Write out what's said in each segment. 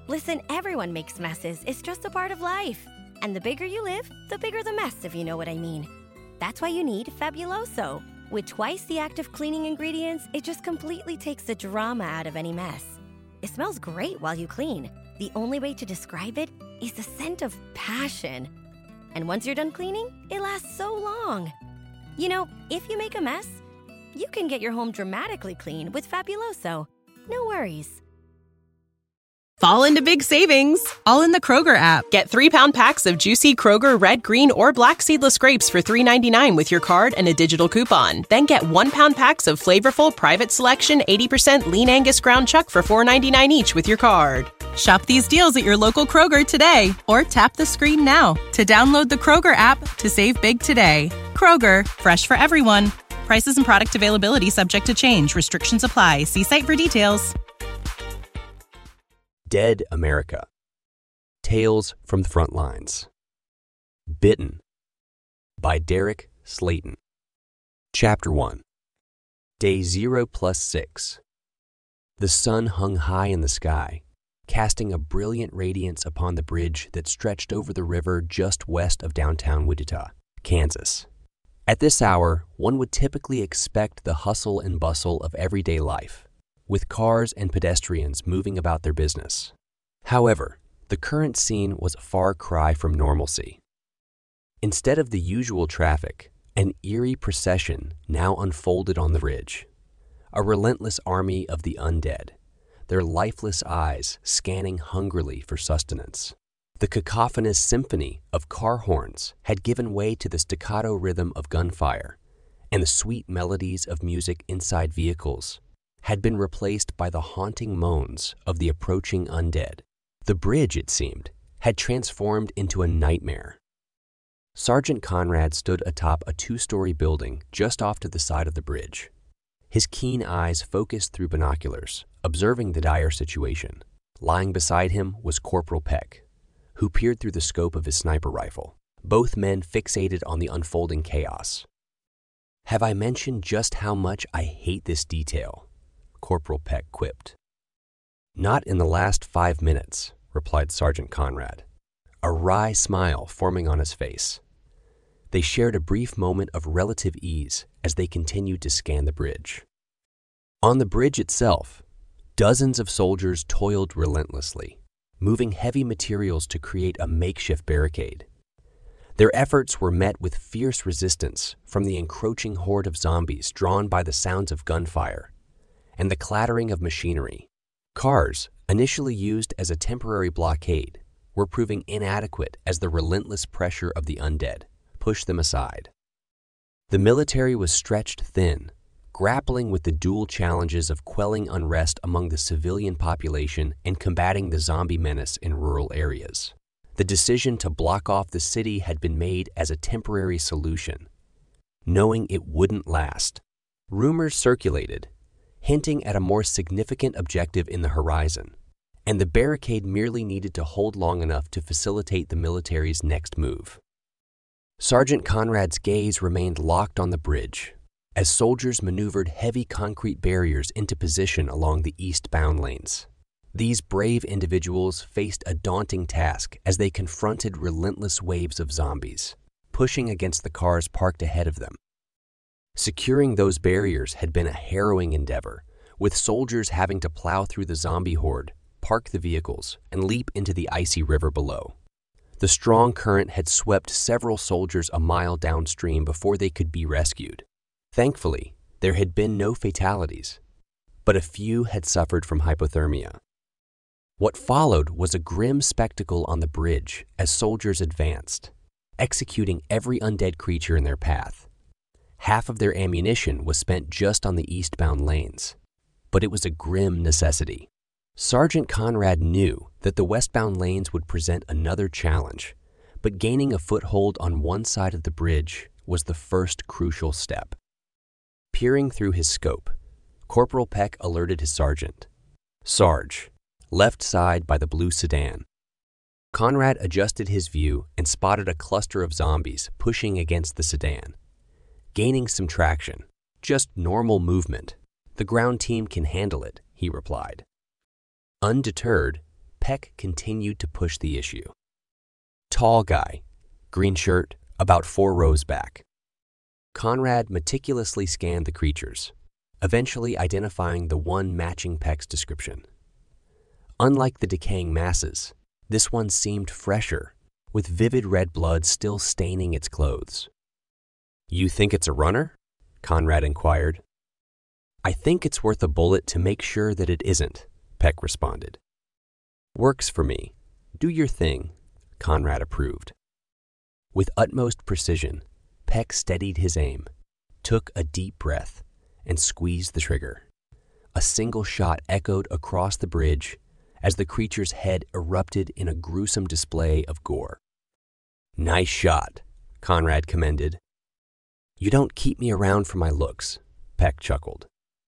Listen, everyone makes messes. It's just a part of life. And the bigger you live, the bigger the mess, if you know what I mean. That's why you need Fabuloso. With twice the active cleaning ingredients, it just completely takes the drama out of any mess. It smells great while you clean. The only way to describe it is the scent of passion. And once you're done cleaning, it lasts so long. You know, if you make a mess, you can get your home dramatically clean with Fabuloso. No worries. Fall into big savings, all in the Kroger app. Get 3-pound packs of juicy Kroger red, green, or black seedless grapes for $3.99 with your card and a digital coupon. Then get 1-pound packs of flavorful Private Selection 80% lean Angus ground chuck for $4.99 each with your card. Shop these deals at your local Kroger today, or tap the screen now to download the Kroger app to save big today. Kroger, fresh for everyone. Prices and product availability subject to change. Restrictions apply. See site for details. Dead America. Tales from the Front Lines. Bitten by Derek Slayton. Chapter 1. Day 0+6. The sun hung high in the sky, casting a brilliant radiance upon the bridge that stretched over the river just west of downtown Wichita, Kansas. At this hour, one would typically expect the hustle and bustle of everyday life, with cars and pedestrians moving about their business. However, the current scene was a far cry from normalcy. Instead of the usual traffic, an eerie procession now unfolded on the ridge. A relentless army of the undead, their lifeless eyes scanning hungrily for sustenance. The cacophonous symphony of car horns had given way to the staccato rhythm of gunfire, and the sweet melodies of music inside vehicles had been replaced by the haunting moans of the approaching undead. The bridge, it seemed, had transformed into a nightmare. Sergeant Conrad stood atop a 2-story building just off to the side of the bridge. His keen eyes focused through binoculars, observing the dire situation. Lying beside him was Corporal Peck, who peered through the scope of his sniper rifle, both men fixated on the unfolding chaos. "Have I mentioned just how much I hate this detail?" Corporal Peck quipped. "Not in the last 5 minutes," replied Sergeant Conrad, a wry smile forming on his face. They shared a brief moment of relative ease as they continued to scan the bridge. On the bridge itself, dozens of soldiers toiled relentlessly, moving heavy materials to create a makeshift barricade. Their efforts were met with fierce resistance from the encroaching horde of zombies drawn by the sounds of gunfire and the clattering of machinery. Cars, initially used as a temporary blockade, were proving inadequate as the relentless pressure of the undead pushed them aside. The military was stretched thin, grappling with the dual challenges of quelling unrest among the civilian population and combating the zombie menace in rural areas. The decision to block off the city had been made as a temporary solution, knowing it wouldn't last. Rumors circulated, hinting at a more significant objective in the horizon, and the barricade merely needed to hold long enough to facilitate the military's next move. Sergeant Conrad's gaze remained locked on the bridge as soldiers maneuvered heavy concrete barriers into position along the eastbound lanes. These brave individuals faced a daunting task as they confronted relentless waves of zombies, pushing against the cars parked ahead of them. Securing those barriers had been a harrowing endeavor, with soldiers having to plow through the zombie horde, park the vehicles, and leap into the icy river below. The strong current had swept several soldiers a mile downstream before they could be rescued. Thankfully, there had been no fatalities, but a few had suffered from hypothermia. What followed was a grim spectacle on the bridge as soldiers advanced, executing every undead creature in their path. Half of their ammunition was spent just on the eastbound lanes, but it was a grim necessity. Sergeant Conrad knew that the westbound lanes would present another challenge, but gaining a foothold on one side of the bridge was the first crucial step. Peering through his scope, Corporal Peck alerted his sergeant. "Sarge, left side by the blue sedan." Conrad adjusted his view and spotted a cluster of zombies pushing against the sedan. Gaining some traction, just normal movement. "The ground team can handle it," he replied. Undeterred, Peck continued to push the issue. Tall guy, green shirt, about 4 rows back. Conrad meticulously scanned the creatures, eventually identifying the one matching Peck's description. Unlike the decaying masses, this one seemed fresher, with vivid red blood still staining its clothes. "You think it's a runner?" Conrad inquired. "I think it's worth a bullet to make sure that it isn't," Peck responded. "Works for me. Do your thing," Conrad approved. With utmost precision, Peck steadied his aim, took a deep breath, and squeezed the trigger. A single shot echoed across the bridge as the creature's head erupted in a gruesome display of gore. "Nice shot," Conrad commended. "You don't keep me around for my looks," Peck chuckled.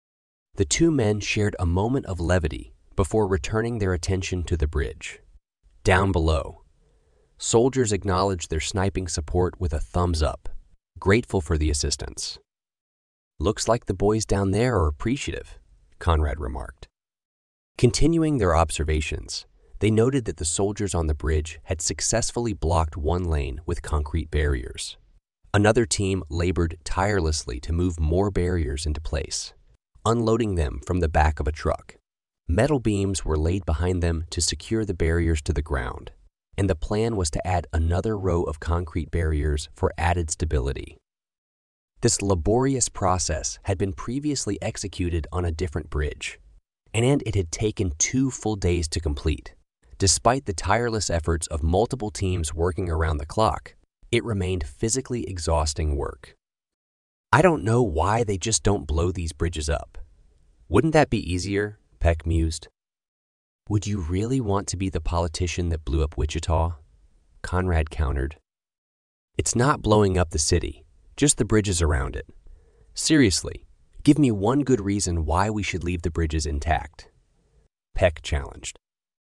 The two men shared a moment of levity before returning their attention to the bridge. Down below, soldiers acknowledged their sniping support with a thumbs up, grateful for the assistance. "Looks like the boys down there are appreciative," Conrad remarked. Continuing their observations, they noted that the soldiers on the bridge had successfully blocked one lane with concrete barriers. Another team labored tirelessly to move more barriers into place, unloading them from the back of a truck. Metal beams were laid behind them to secure the barriers to the ground, and the plan was to add another row of concrete barriers for added stability. This laborious process had been previously executed on a different bridge, and it had taken 2 full days to complete. Despite the tireless efforts of multiple teams working around the clock, it remained physically exhausting work. "I don't know why they just don't blow these bridges up. Wouldn't that be easier?" Peck mused. "Would you really want to be the politician that blew up Wichita?" Conrad countered. "It's not blowing up the city, just the bridges around it. Seriously, give me one good reason why we should leave the bridges intact." Peck challenged.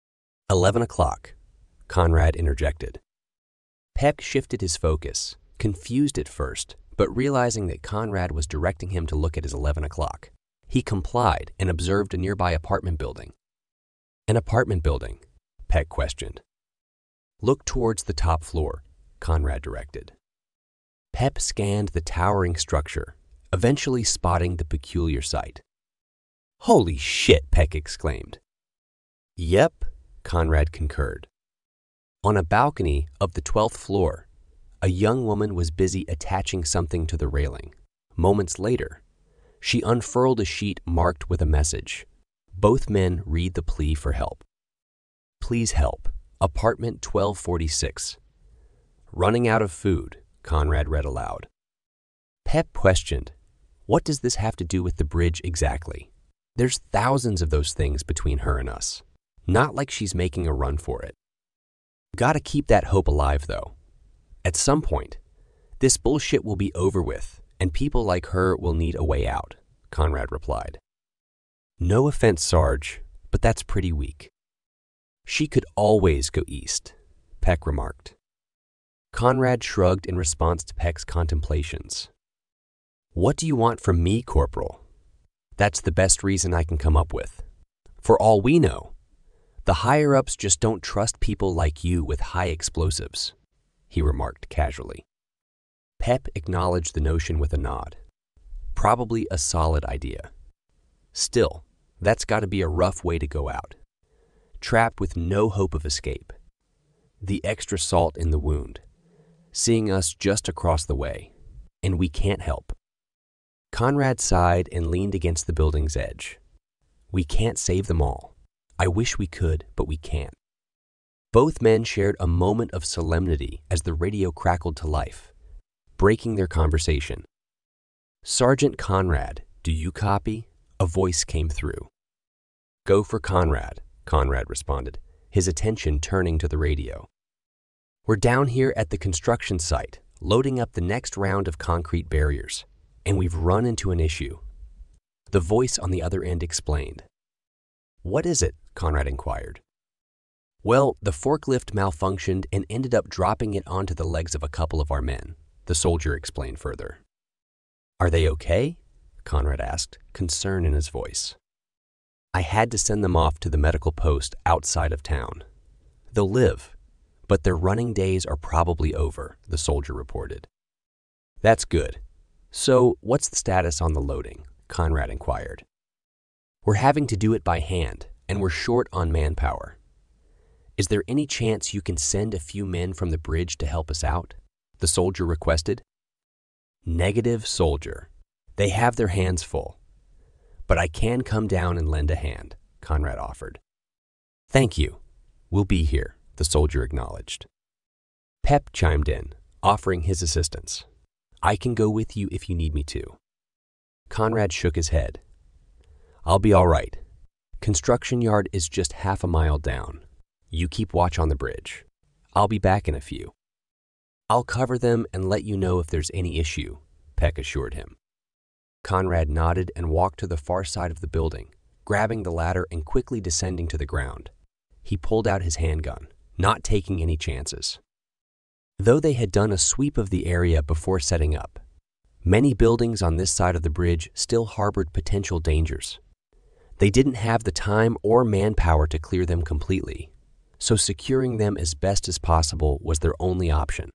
11 o'clock, Conrad interjected. Peck shifted his focus, confused at first, but realizing that Conrad was directing him to look at his 11 o'clock. He complied and observed a nearby apartment building. "An apartment building?" Peck questioned. "Look towards the top floor," Conrad directed. Peck scanned the towering structure, eventually spotting the peculiar sight. "Holy shit!" Peck exclaimed. "Yep," Conrad concurred. On a balcony of the 12th floor, a young woman was busy attaching something to the railing. Moments later, she unfurled a sheet marked with a message. Both men read the plea for help. "Please help. Apartment 1246. Running out of food," Conrad read aloud. Peck questioned, "What does this have to do with the bridge exactly? There's thousands of those things between her and us. Not like she's making a run for it." "Gotta keep that hope alive, though. At some point, this bullshit will be over with, and people like her will need a way out," Conrad replied. "No offense, Sarge, but that's pretty weak." "She could always go east," Peck remarked. Conrad shrugged in response to Peck's contemplations. "What do you want from me, Corporal?" "That's the best reason I can come up with. For all we know, the higher-ups just don't trust people like you with high explosives," he remarked casually. Peck acknowledged the notion with a nod. Probably a solid idea. Still, that's got to be a rough way to go out. Trapped with no hope of escape. The extra salt in the wound, seeing us just across the way, and we can't help. Conrad sighed and leaned against the building's edge. "We can't save them all. I wish we could, but we can't." Both men shared a moment of solemnity as the radio crackled to life, breaking their conversation. "Sergeant Conrad, do you copy?" A voice came through. "Go for Conrad," Conrad responded, his attention turning to the radio. "We're down here at the construction site, loading up the next round of concrete barriers, and we've run into an issue." The voice on the other end explained. "What is it?" Conrad inquired. "Well, the forklift malfunctioned and ended up dropping it onto the legs of a couple of our men," the soldier explained further. "Are they okay?" Conrad asked, concern in his voice. I had to send them off to the medical post outside of town. They'll live, but their running days are probably over, the soldier reported. That's good. So, what's the status on the loading? Conrad inquired. We're having to do it by hand, and we're short on manpower. Is there any chance you can send a few men from the bridge to help us out? The soldier requested. Negative, soldier. They have their hands full. But I can come down and lend a hand, Conrad offered. Thank you. We'll be here, the soldier acknowledged. Pep chimed in, offering his assistance. I can go with you if you need me to. Conrad shook his head. I'll be all right. Construction yard is just half a mile down. You keep watch on the bridge. I'll be back in a few. I'll cover them and let you know if there's any issue, Peck assured him. Conrad nodded and walked to the far side of the building, grabbing the ladder and quickly descending to the ground. He pulled out his handgun, not taking any chances. Though they had done a sweep of the area before setting up, many buildings on this side of the bridge still harbored potential dangers. They didn't have the time or manpower to clear them completely, so securing them as best as possible was their only option.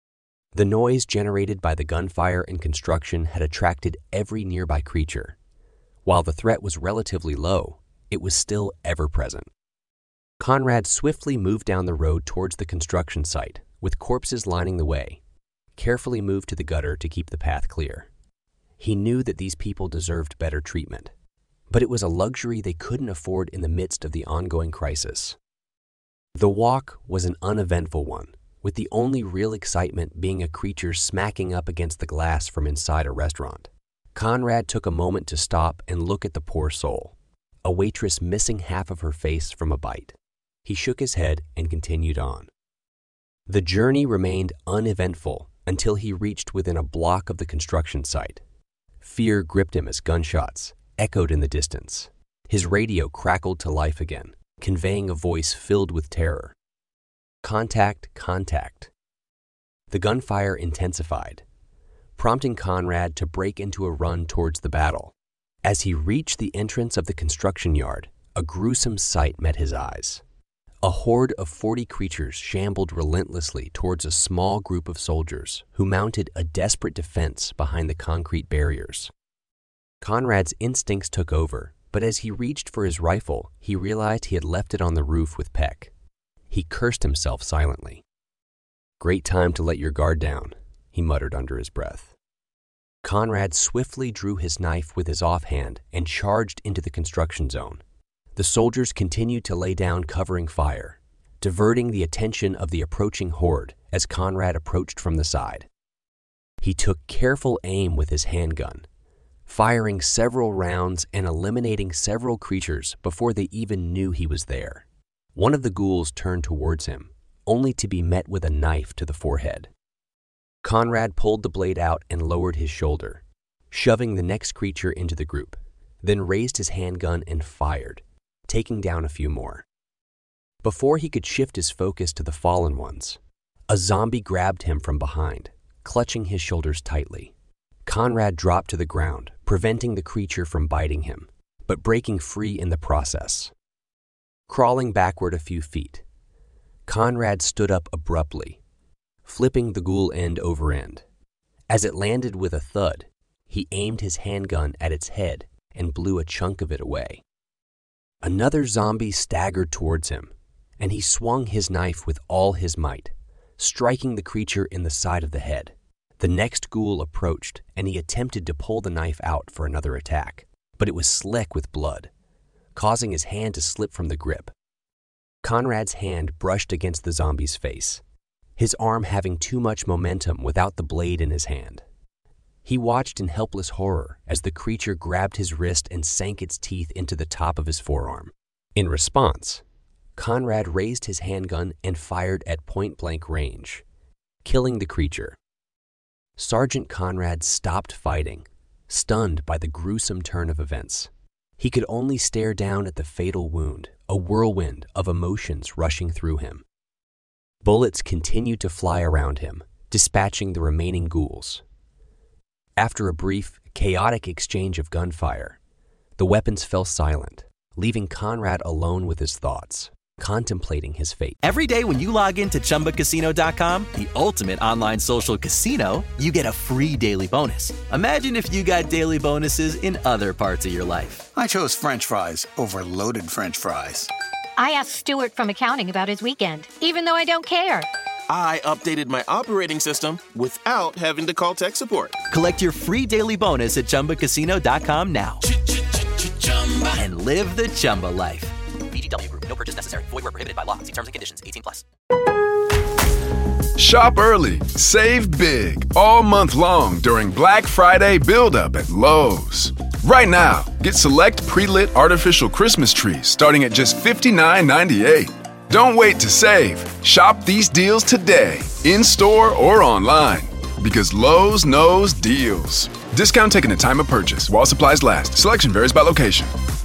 The noise generated by the gunfire and construction had attracted every nearby creature. While the threat was relatively low, it was still ever-present. Conrad swiftly moved down the road towards the construction site, with corpses lining the way, carefully moved to the gutter to keep the path clear. He knew that these people deserved better treatment, but it was a luxury they couldn't afford in the midst of the ongoing crisis. The walk was an uneventful one, with the only real excitement being a creature smacking up against the glass from inside a restaurant. Conrad took a moment to stop and look at the poor soul, a waitress missing half of her face from a bite. He shook his head and continued on. The journey remained uneventful until he reached within a block of the construction site. Fear gripped him as gunshots echoed in the distance. His radio crackled to life again, conveying a voice filled with terror. Contact, contact. The gunfire intensified, prompting Conrad to break into a run towards the battle. As he reached the entrance of the construction yard, a gruesome sight met his eyes. A horde of 40 creatures shambled relentlessly towards a small group of soldiers who mounted a desperate defense behind the concrete barriers. Conrad's instincts took over, but as he reached for his rifle, he realized he had left it on the roof with Peck. He cursed himself silently. Great time to let your guard down, he muttered under his breath. Conrad swiftly drew his knife with his offhand and charged into the construction zone. The soldiers continued to lay down covering fire, diverting the attention of the approaching horde as Conrad approached from the side. He took careful aim with his handgun, firing several rounds and eliminating several creatures before they even knew he was there. One of the ghouls turned towards him, only to be met with a knife to the forehead. Conrad pulled the blade out and lowered his shoulder, shoving the next creature into the group, then raised his handgun and fired, taking down a few more. Before he could shift his focus to the fallen ones, a zombie grabbed him from behind, clutching his shoulders tightly. Conrad dropped to the ground, preventing the creature from biting him, but breaking free in the process. Crawling backward a few feet, Conrad stood up abruptly, flipping the ghoul end over end. As it landed with a thud, he aimed his handgun at its head and blew a chunk of it away. Another zombie staggered towards him, and he swung his knife with all his might, striking the creature in the side of the head. The next ghoul approached, and he attempted to pull the knife out for another attack, but it was slick with blood, causing his hand to slip from the grip. Conrad's hand brushed against the zombie's face, his arm having too much momentum without the blade in his hand. He watched in helpless horror as the creature grabbed his wrist and sank its teeth into the top of his forearm. In response, Conrad raised his handgun and fired at point-blank range, killing the creature. Sergeant Conrad stopped fighting, stunned by the gruesome turn of events. He could only stare down at the fatal wound, a whirlwind of emotions rushing through him. Bullets continued to fly around him, dispatching the remaining ghouls. After a brief, chaotic exchange of gunfire, the weapons fell silent, leaving Conrad alone with his thoughts, contemplating his fate. Every day when you log into ChumbaCasino.com, the ultimate online social casino, you get a free daily bonus. Imagine if you got daily bonuses in other parts of your life. I chose French fries over loaded French fries. I asked Stuart from accounting about his weekend, even though I don't care. I updated my operating system without having to call tech support. Collect your free daily bonus at ChumbaCasino.com now. And live the Chumba life. VGW Group. No purchase necessary. Void where prohibited by law. See terms and conditions. 18+. Shop early, save big, all month long during Black Friday build-up at Lowe's. Right now, get select pre-lit artificial Christmas trees starting at just $59.98. Don't wait to save. Shop these deals today, in-store or online, because Lowe's knows deals. Discount taken at time of purchase while supplies last. Selection varies by location.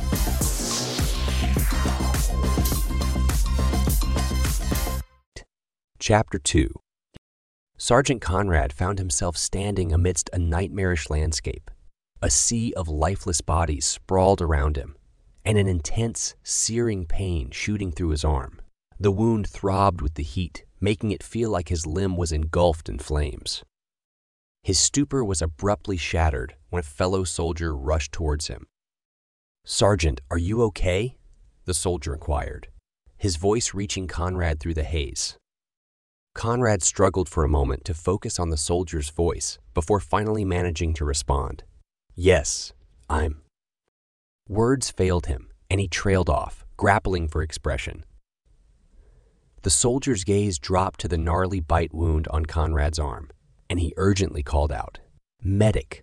Chapter 2. Sergeant Conrad found himself standing amidst a nightmarish landscape. A sea of lifeless bodies sprawled around him, and an intense, searing pain shooting through his arm. The wound throbbed with the heat, making it feel like his limb was engulfed in flames. His stupor was abruptly shattered when a fellow soldier rushed towards him. "Sergeant, are you okay?" the soldier inquired, his voice reaching Conrad through the haze. Conrad struggled for a moment to focus on the soldier's voice before finally managing to respond. "Yes, I'm..." Words failed him, and he trailed off, grappling for expression. The soldier's gaze dropped to the gnarly bite wound on Conrad's arm, and he urgently called out, "Medic!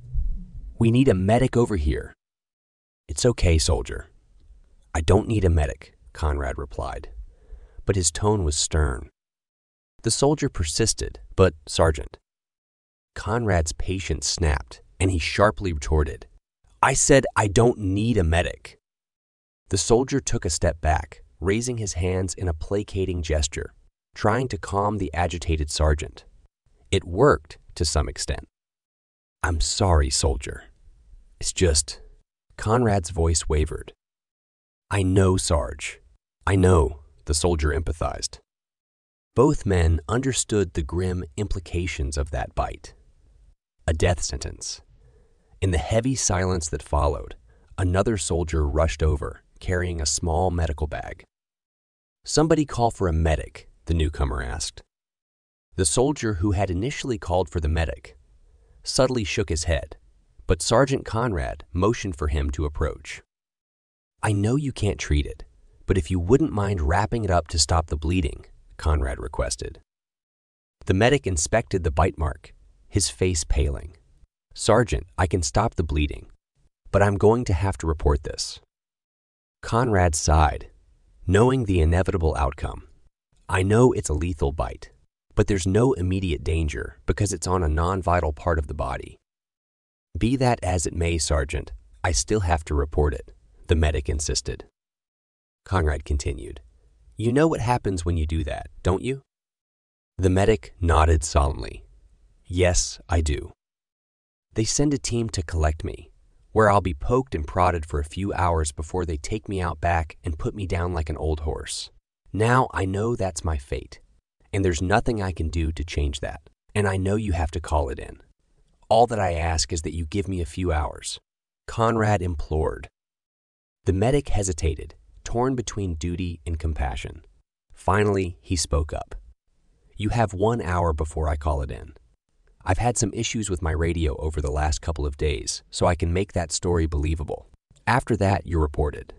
We need a medic over here." "It's okay, soldier. I don't need a medic," Conrad replied, but his tone was stern. The soldier persisted, but, "Sergeant..." Conrad's patience snapped, and he sharply retorted, "I said I don't need a medic." The soldier took a step back, raising his hands in a placating gesture, trying to calm the agitated sergeant. It worked to some extent. "I'm sorry, soldier. It's just..." Conrad's voice wavered. "I know, Sarge. I know," the soldier empathized. Both men understood the grim implications of that bite. A death sentence. In the heavy silence that followed, another soldier rushed over, carrying a small medical bag. "Somebody call for a medic," the newcomer asked. The soldier who had initially called for the medic subtly shook his head, but Sergeant Conrad motioned for him to approach. "I know you can't treat it, but if you wouldn't mind wrapping it up to stop the bleeding," Conrad requested. The medic inspected the bite mark, his face paling. "Sergeant, I can stop the bleeding, but I'm going to have to report this." Conrad sighed, knowing the inevitable outcome. "I know it's a lethal bite, but there's no immediate danger because it's on a non-vital part of the body." "Be that as it may, Sergeant, I still have to report it," the medic insisted. Conrad continued, "You know what happens when you do that, don't you?" The medic nodded solemnly. "Yes, I do. They send a team to collect me, where I'll be poked and prodded for a few hours before they take me out back and put me down like an old horse. Now I know that's my fate, and there's nothing I can do to change that, and I know you have to call it in. All that I ask is that you give me a few hours," Conrad implored. The medic hesitated, torn between duty and compassion. Finally, he spoke up. "You have 1 hour before I call it in. I've had some issues with my radio over the last couple of days, so I can make that story believable. After that, you're reported.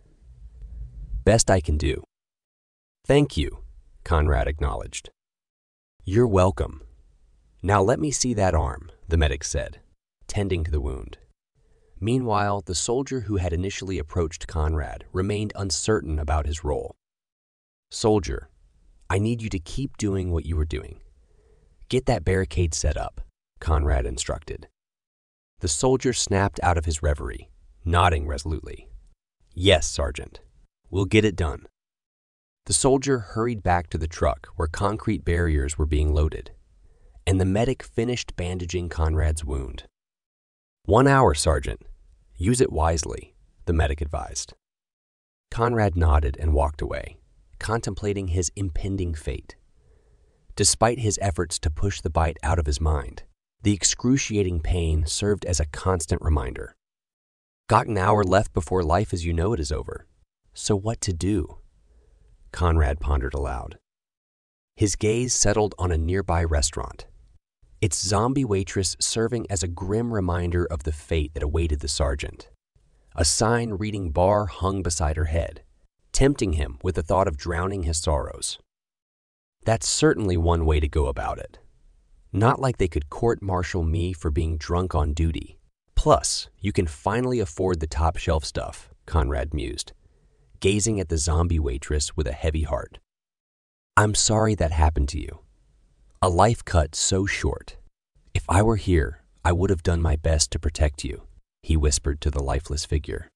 Best I can do." "Thank you," Conrad acknowledged. "You're welcome. Now let me see that arm," the medic said, tending to the wound. Meanwhile, the soldier who had initially approached Conrad remained uncertain about his role. "Soldier, I need you to keep doing what you were doing. Get that barricade set up," Conrad instructed. The soldier snapped out of his reverie, nodding resolutely. "Yes, Sergeant. We'll get it done." The soldier hurried back to the truck where concrete barriers were being loaded, and the medic finished bandaging Conrad's wound. 1 hour, Sergeant. Use it wisely," the medic advised. Conrad nodded and walked away, contemplating his impending fate. Despite his efforts to push the bite out of his mind, the excruciating pain served as a constant reminder. Got an hour left before life as you know it is over. So what to do? Conrad pondered aloud. His gaze settled on a nearby restaurant, its zombie waitress serving as a grim reminder of the fate that awaited the sergeant. A sign reading bar hung beside her head, tempting him with the thought of drowning his sorrows. That's certainly one way to go about it. Not like they could court-martial me for being drunk on duty. Plus, you can finally afford the top-shelf stuff, Conrad mused, gazing at the zombie waitress with a heavy heart. I'm sorry that happened to you. A life cut so short. If I were here, I would have done my best to protect you, he whispered to the lifeless figure.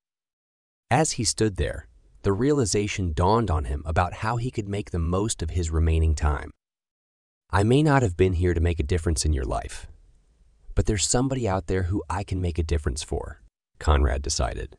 As he stood there, the realization dawned on him about how he could make the most of his remaining time. I may not have been here to make a difference in your life, but there's somebody out there who I can make a difference for, Conrad decided.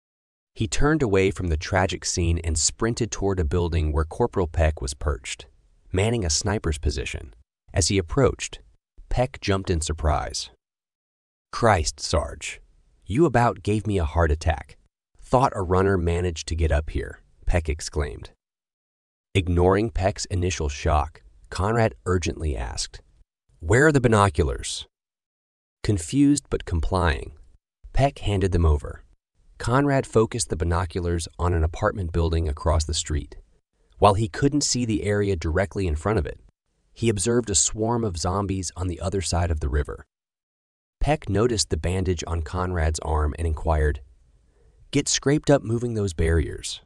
He turned away from the tragic scene and sprinted toward a building where Corporal Peck was perched, manning a sniper's position. As he approached, Peck jumped in surprise. Christ, Sarge, you about gave me a heart attack. Thought a runner managed to get up here, Peck exclaimed. Ignoring Peck's initial shock, Conrad urgently asked, Where are the binoculars? Confused but complying, Peck handed them over. Conrad focused the binoculars on an apartment building across the street. While he couldn't see the area directly in front of it, he observed a swarm of zombies on the other side of the river. Peck noticed the bandage on Conrad's arm and inquired, Get scraped up moving those barriers.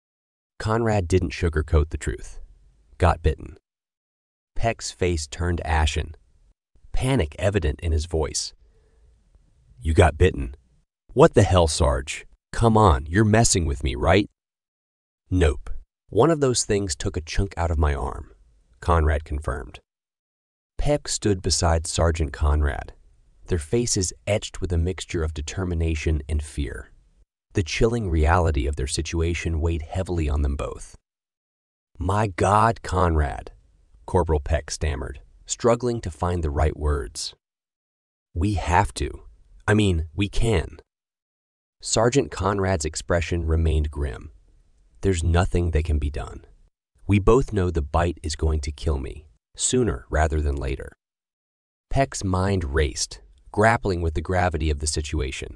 Conrad didn't sugarcoat the truth. Got bitten. Peck's face turned ashen, panic evident in his voice. You got bitten. What the hell, Sarge? Come on, you're messing with me, right? Nope. One of those things took a chunk out of my arm, Conrad confirmed. Peck stood beside Sergeant Conrad, their faces etched with a mixture of determination and fear. The chilling reality of their situation weighed heavily on them both. My God, Conrad, Corporal Peck stammered, struggling to find the right words. We have to. We can. Sergeant Conrad's expression remained grim. There's nothing that can be done. We both know the bite is going to kill me, sooner rather than later. Peck's mind raced, grappling with the gravity of the situation.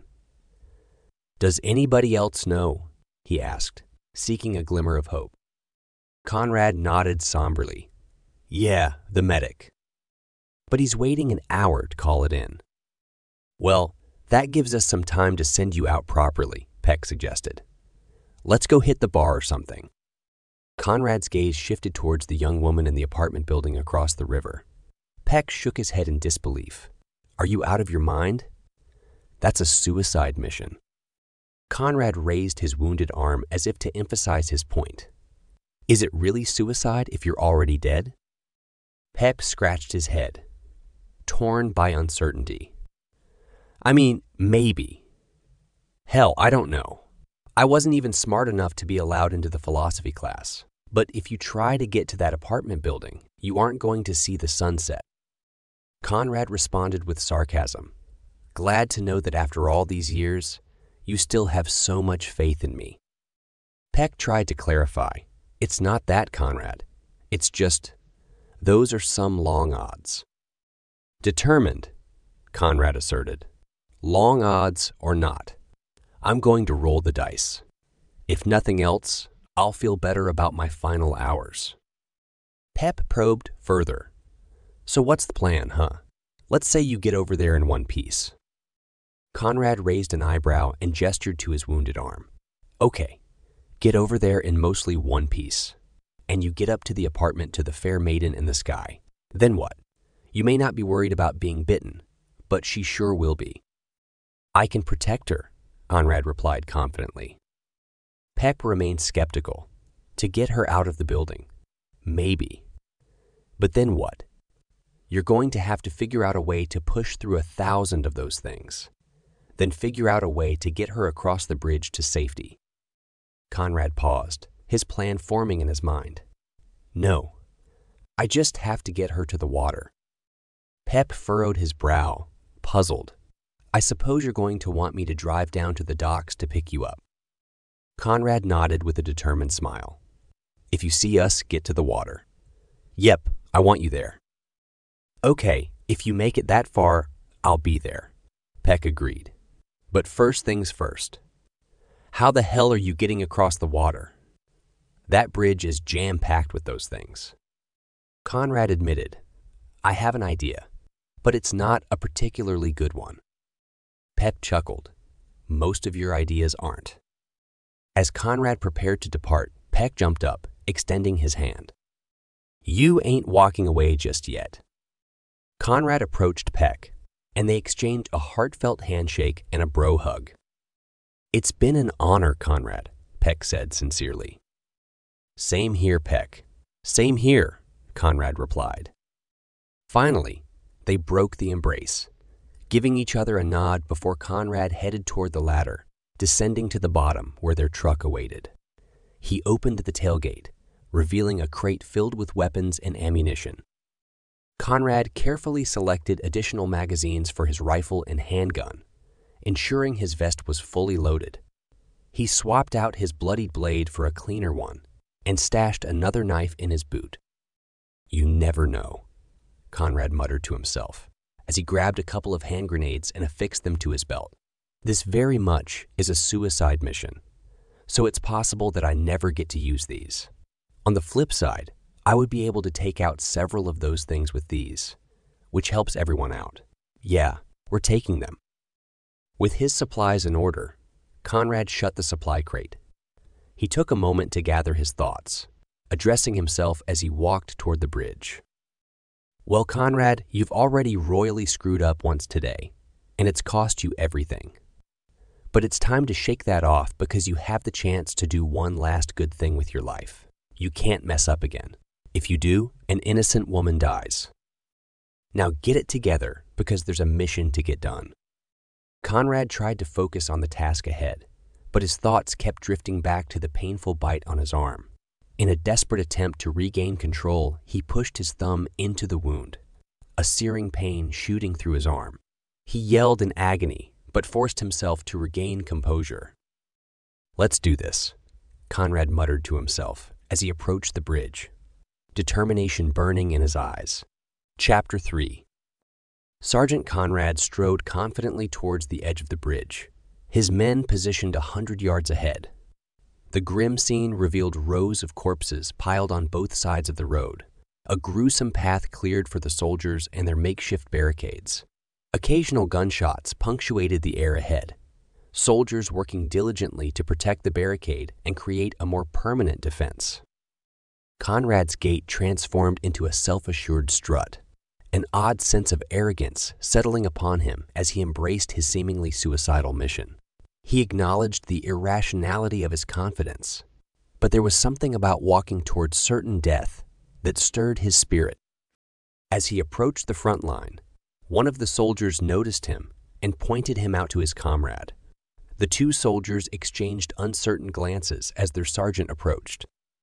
Does anybody else know? He asked, seeking a glimmer of hope. Conrad nodded somberly. Yeah, the medic. But he's waiting an hour to call it in. Well, that gives us some time to send you out properly, Peck suggested. Let's go hit the bar or something. Conrad's gaze shifted towards the young woman in the apartment building across the river. Peck shook his head in disbelief. Are you out of your mind? That's a suicide mission. Conrad raised his wounded arm as if to emphasize his point. Is it really suicide if you're already dead? Peck scratched his head, torn by uncertainty. Maybe. Hell, I don't know. I wasn't even smart enough to be allowed into the philosophy class. But if you try to get to that apartment building, you aren't going to see the sunset. Conrad responded with sarcasm. Glad to know that after all these years, you still have so much faith in me. Peck tried to clarify. It's not that, Conrad. It's just, those are some long odds. Determined, Conrad asserted. Long odds or not, I'm going to roll the dice. If nothing else, I'll feel better about my final hours. Peck probed further. So what's the plan, huh? Let's say you get over there in one piece. Conrad raised an eyebrow and gestured to his wounded arm. Okay, get over there in mostly one piece, and you get up to the apartment to the fair maiden in the sky. Then what? You may not be worried about being bitten, but she sure will be. I can protect her, Conrad replied confidently. Peck remained skeptical. To get her out of the building. Maybe. But then what? You're going to have to figure out a way to push through 1,000 of those things. Then figure out a way to get her across the bridge to safety. Conrad paused, his plan forming in his mind. No, I just have to get her to the water. Pep furrowed his brow, puzzled. I suppose you're going to want me to drive down to the docks to pick you up. Conrad nodded with a determined smile. If you see us, get to the water. Yep, I want you there. Okay, if you make it that far, I'll be there. Peck agreed. But first things first. How the hell are you getting across the water? That bridge is jam-packed with those things. Conrad admitted, I have an idea, but it's not a particularly good one. Pep chuckled. Most of your ideas aren't. As Conrad prepared to depart, Peck jumped up, extending his hand. You ain't walking away just yet. Conrad approached Peck, and they exchanged a heartfelt handshake and a bro hug. It's been an honor, Conrad, Peck said sincerely. Same here, Peck. Same here, Conrad replied. Finally, they broke the embrace, giving each other a nod before Conrad headed toward the ladder, descending to the bottom where their truck awaited. He opened the tailgate, revealing a crate filled with weapons and ammunition. Conrad carefully selected additional magazines for his rifle and handgun, ensuring his vest was fully loaded. He swapped out his bloodied blade for a cleaner one and stashed another knife in his boot. You never know, Conrad muttered to himself as he grabbed a couple of hand grenades and affixed them to his belt. This very much is a suicide mission, so it's possible that I never get to use these. On the flip side, I would be able to take out several of those things with these, which helps everyone out. Yeah, we're taking them. With his supplies in order, Conrad shut the supply crate. He took a moment to gather his thoughts, addressing himself as he walked toward the bridge. Well, Conrad, you've already royally screwed up once today, and it's cost you everything. But it's time to shake that off because you have the chance to do one last good thing with your life. You can't mess up again. If you do, an innocent woman dies. Now get it together because there's a mission to get done. Conrad tried to focus on the task ahead, but his thoughts kept drifting back to the painful bite on his arm. In a desperate attempt to regain control, he pushed his thumb into the wound, a searing pain shooting through his arm. He yelled in agony, but forced himself to regain composure. Let's do this, Conrad muttered to himself as he approached the bridge, determination burning in his eyes. Chapter 3. Sergeant Conrad strode confidently towards the edge of the bridge, his men positioned 100 yards ahead. The grim scene revealed rows of corpses piled on both sides of the road, a gruesome path cleared for the soldiers and their makeshift barricades. Occasional gunshots punctuated the air ahead, soldiers working diligently to protect the barricade and create a more permanent defense. Conrad's gait transformed into a self-assured strut, an odd sense of arrogance settling upon him as he embraced his seemingly suicidal mission. He acknowledged the irrationality of his confidence, but there was something about walking towards certain death that stirred his spirit. As he approached the front line, one of the soldiers noticed him and pointed him out to his comrade. The two soldiers exchanged uncertain glances as their sergeant approached.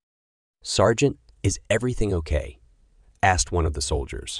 "Sergeant, is everything okay?" asked one of the soldiers.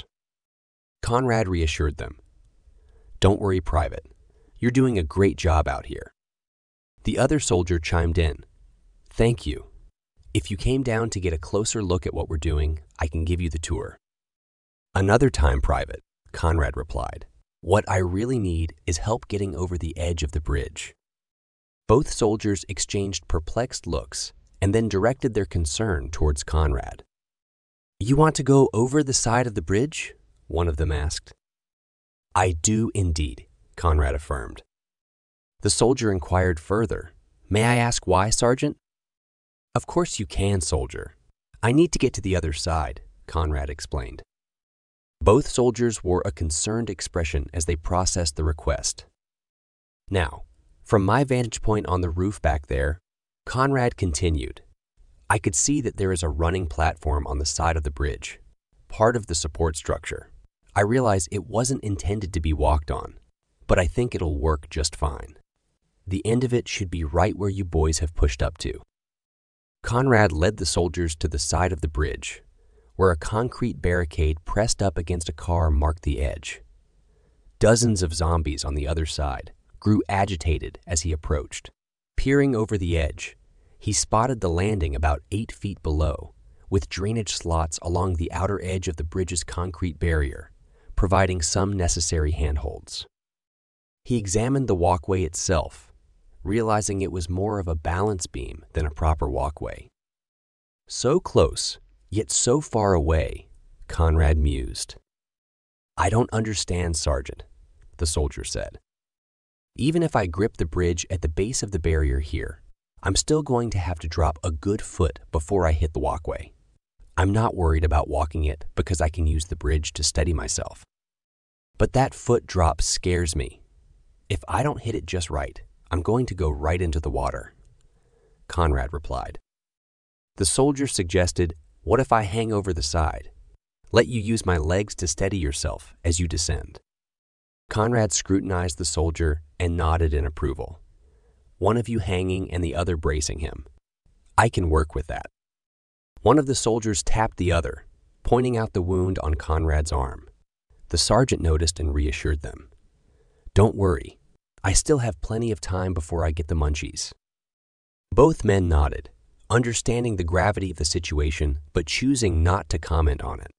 Conrad reassured them. "Don't worry, Private. You're doing a great job out here." The other soldier chimed in. "Thank you. If you came down to get a closer look at what we're doing, I can give you the tour." "Another time, Private," Conrad replied. "What I really need is help getting over the edge of the bridge." Both soldiers exchanged perplexed looks and then directed their concern towards Conrad. "You want to go over the side of the bridge?" one of them asked. "I do indeed," Conrad affirmed. The soldier inquired further, "May I ask why, Sergeant?" "Of course you can, soldier. I need to get to the other side," Conrad explained. Both soldiers wore a concerned expression as they processed the request. "Now, from my vantage point on the roof back there," Conrad continued, "I could see that there is a running platform on the side of the bridge, part of the support structure. I realize it wasn't intended to be walked on, but I think it'll work just fine. The end of it should be right where you boys have pushed up to." Conrad led the soldiers to the side of the bridge, where a concrete barricade pressed up against a car marked the edge. Dozens of zombies on the other side grew agitated as he approached. Peering over the edge, he spotted the landing about 8 feet below, with drainage slots along the outer edge of the bridge's concrete barrier, providing some necessary handholds. He examined the walkway itself, realizing it was more of a balance beam than a proper walkway. So close, yet so far away, Conrad mused. "I don't understand, Sergeant," the soldier said. "Even if I grip the bridge at the base of the barrier here, I'm still going to have to drop a good foot before I hit the walkway. I'm not worried about walking it because I can use the bridge to steady myself. But that foot drop scares me. If I don't hit it just right, I'm going to go right into the water." Conrad replied. The soldier suggested, "What if I hang over the side? Let you use my legs to steady yourself as you descend." Conrad scrutinized the soldier and nodded in approval. "One of you hanging and the other bracing him. I can work with that." One of the soldiers tapped the other, pointing out the wound on Conrad's arm. The sergeant noticed and reassured them. "Don't worry, I still have plenty of time before I get the munchies." Both men nodded, understanding the gravity of the situation but choosing not to comment on it.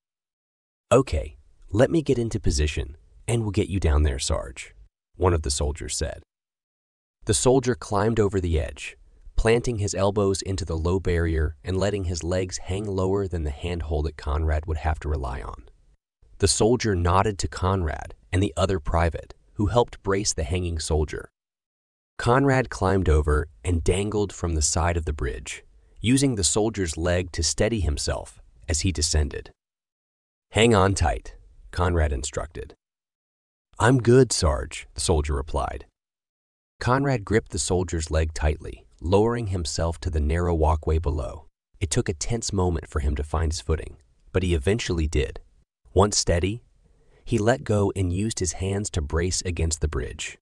"Okay, let me get into position and we'll get you down there, Sarge," one of the soldiers said. The soldier climbed over the edge, planting his elbows into the low barrier and letting his legs hang lower than the handhold that Conrad would have to rely on. The soldier nodded to Conrad and the other private, who helped brace the hanging soldier. Conrad climbed over and dangled from the side of the bridge, using the soldier's leg to steady himself as he descended. "Hang on tight," Conrad instructed. "I'm good, Sarge," the soldier replied. Conrad gripped the soldier's leg tightly, lowering himself to the narrow walkway below. It took a tense moment for him to find his footing, but he eventually did. Once steady, he let go and used his hands to brace against the bridge.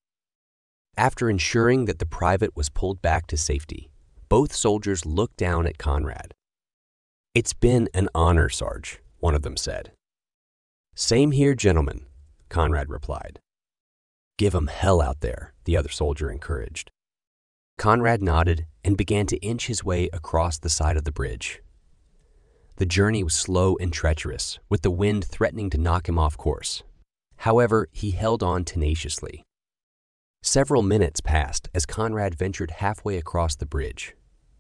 After ensuring that the private was pulled back to safety, both soldiers looked down at Conrad. "It's been an honor, Sarge," one of them said. "Same here, gentlemen," Conrad replied. "Give 'em hell out there," the other soldier encouraged. Conrad nodded and began to inch his way across the side of the bridge. The journey was slow and treacherous, with the wind threatening to knock him off course. However, he held on tenaciously. Several minutes passed as Conrad ventured halfway across the bridge.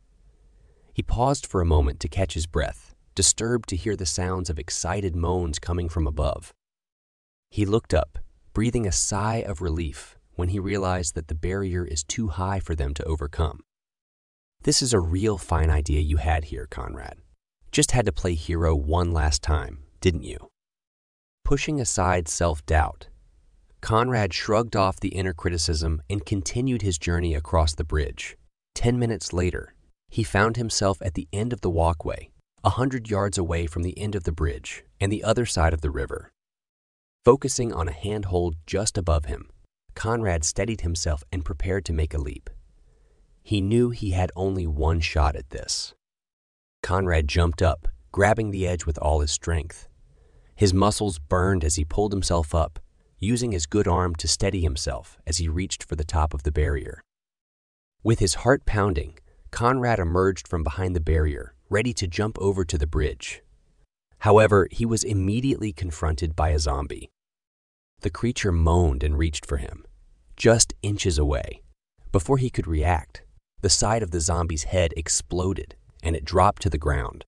He paused for a moment to catch his breath, disturbed to hear the sounds of excited moans coming from above. He looked up, breathing a sigh of relief when he realized that the barrier is too high for them to overcome. "This is a real fine idea you had here, Conrad. Just had to play hero one last time, didn't you?" Pushing aside self-doubt, Conrad shrugged off the inner criticism and continued his journey across the bridge. 10 minutes later, he found himself at the end of the walkway, 100 yards away from the end of the bridge and the other side of the river. Focusing on a handhold just above him, Conrad steadied himself and prepared to make a leap. He knew he had only one shot at this. Conrad jumped up, grabbing the edge with all his strength. His muscles burned as he pulled himself up, using his good arm to steady himself as he reached for the top of the barrier. With his heart pounding, Conrad emerged from behind the barrier, ready to jump over to the bridge. However, he was immediately confronted by a zombie. The creature moaned and reached for him, just inches away. Before he could react, the side of the zombie's head exploded and it dropped to the ground.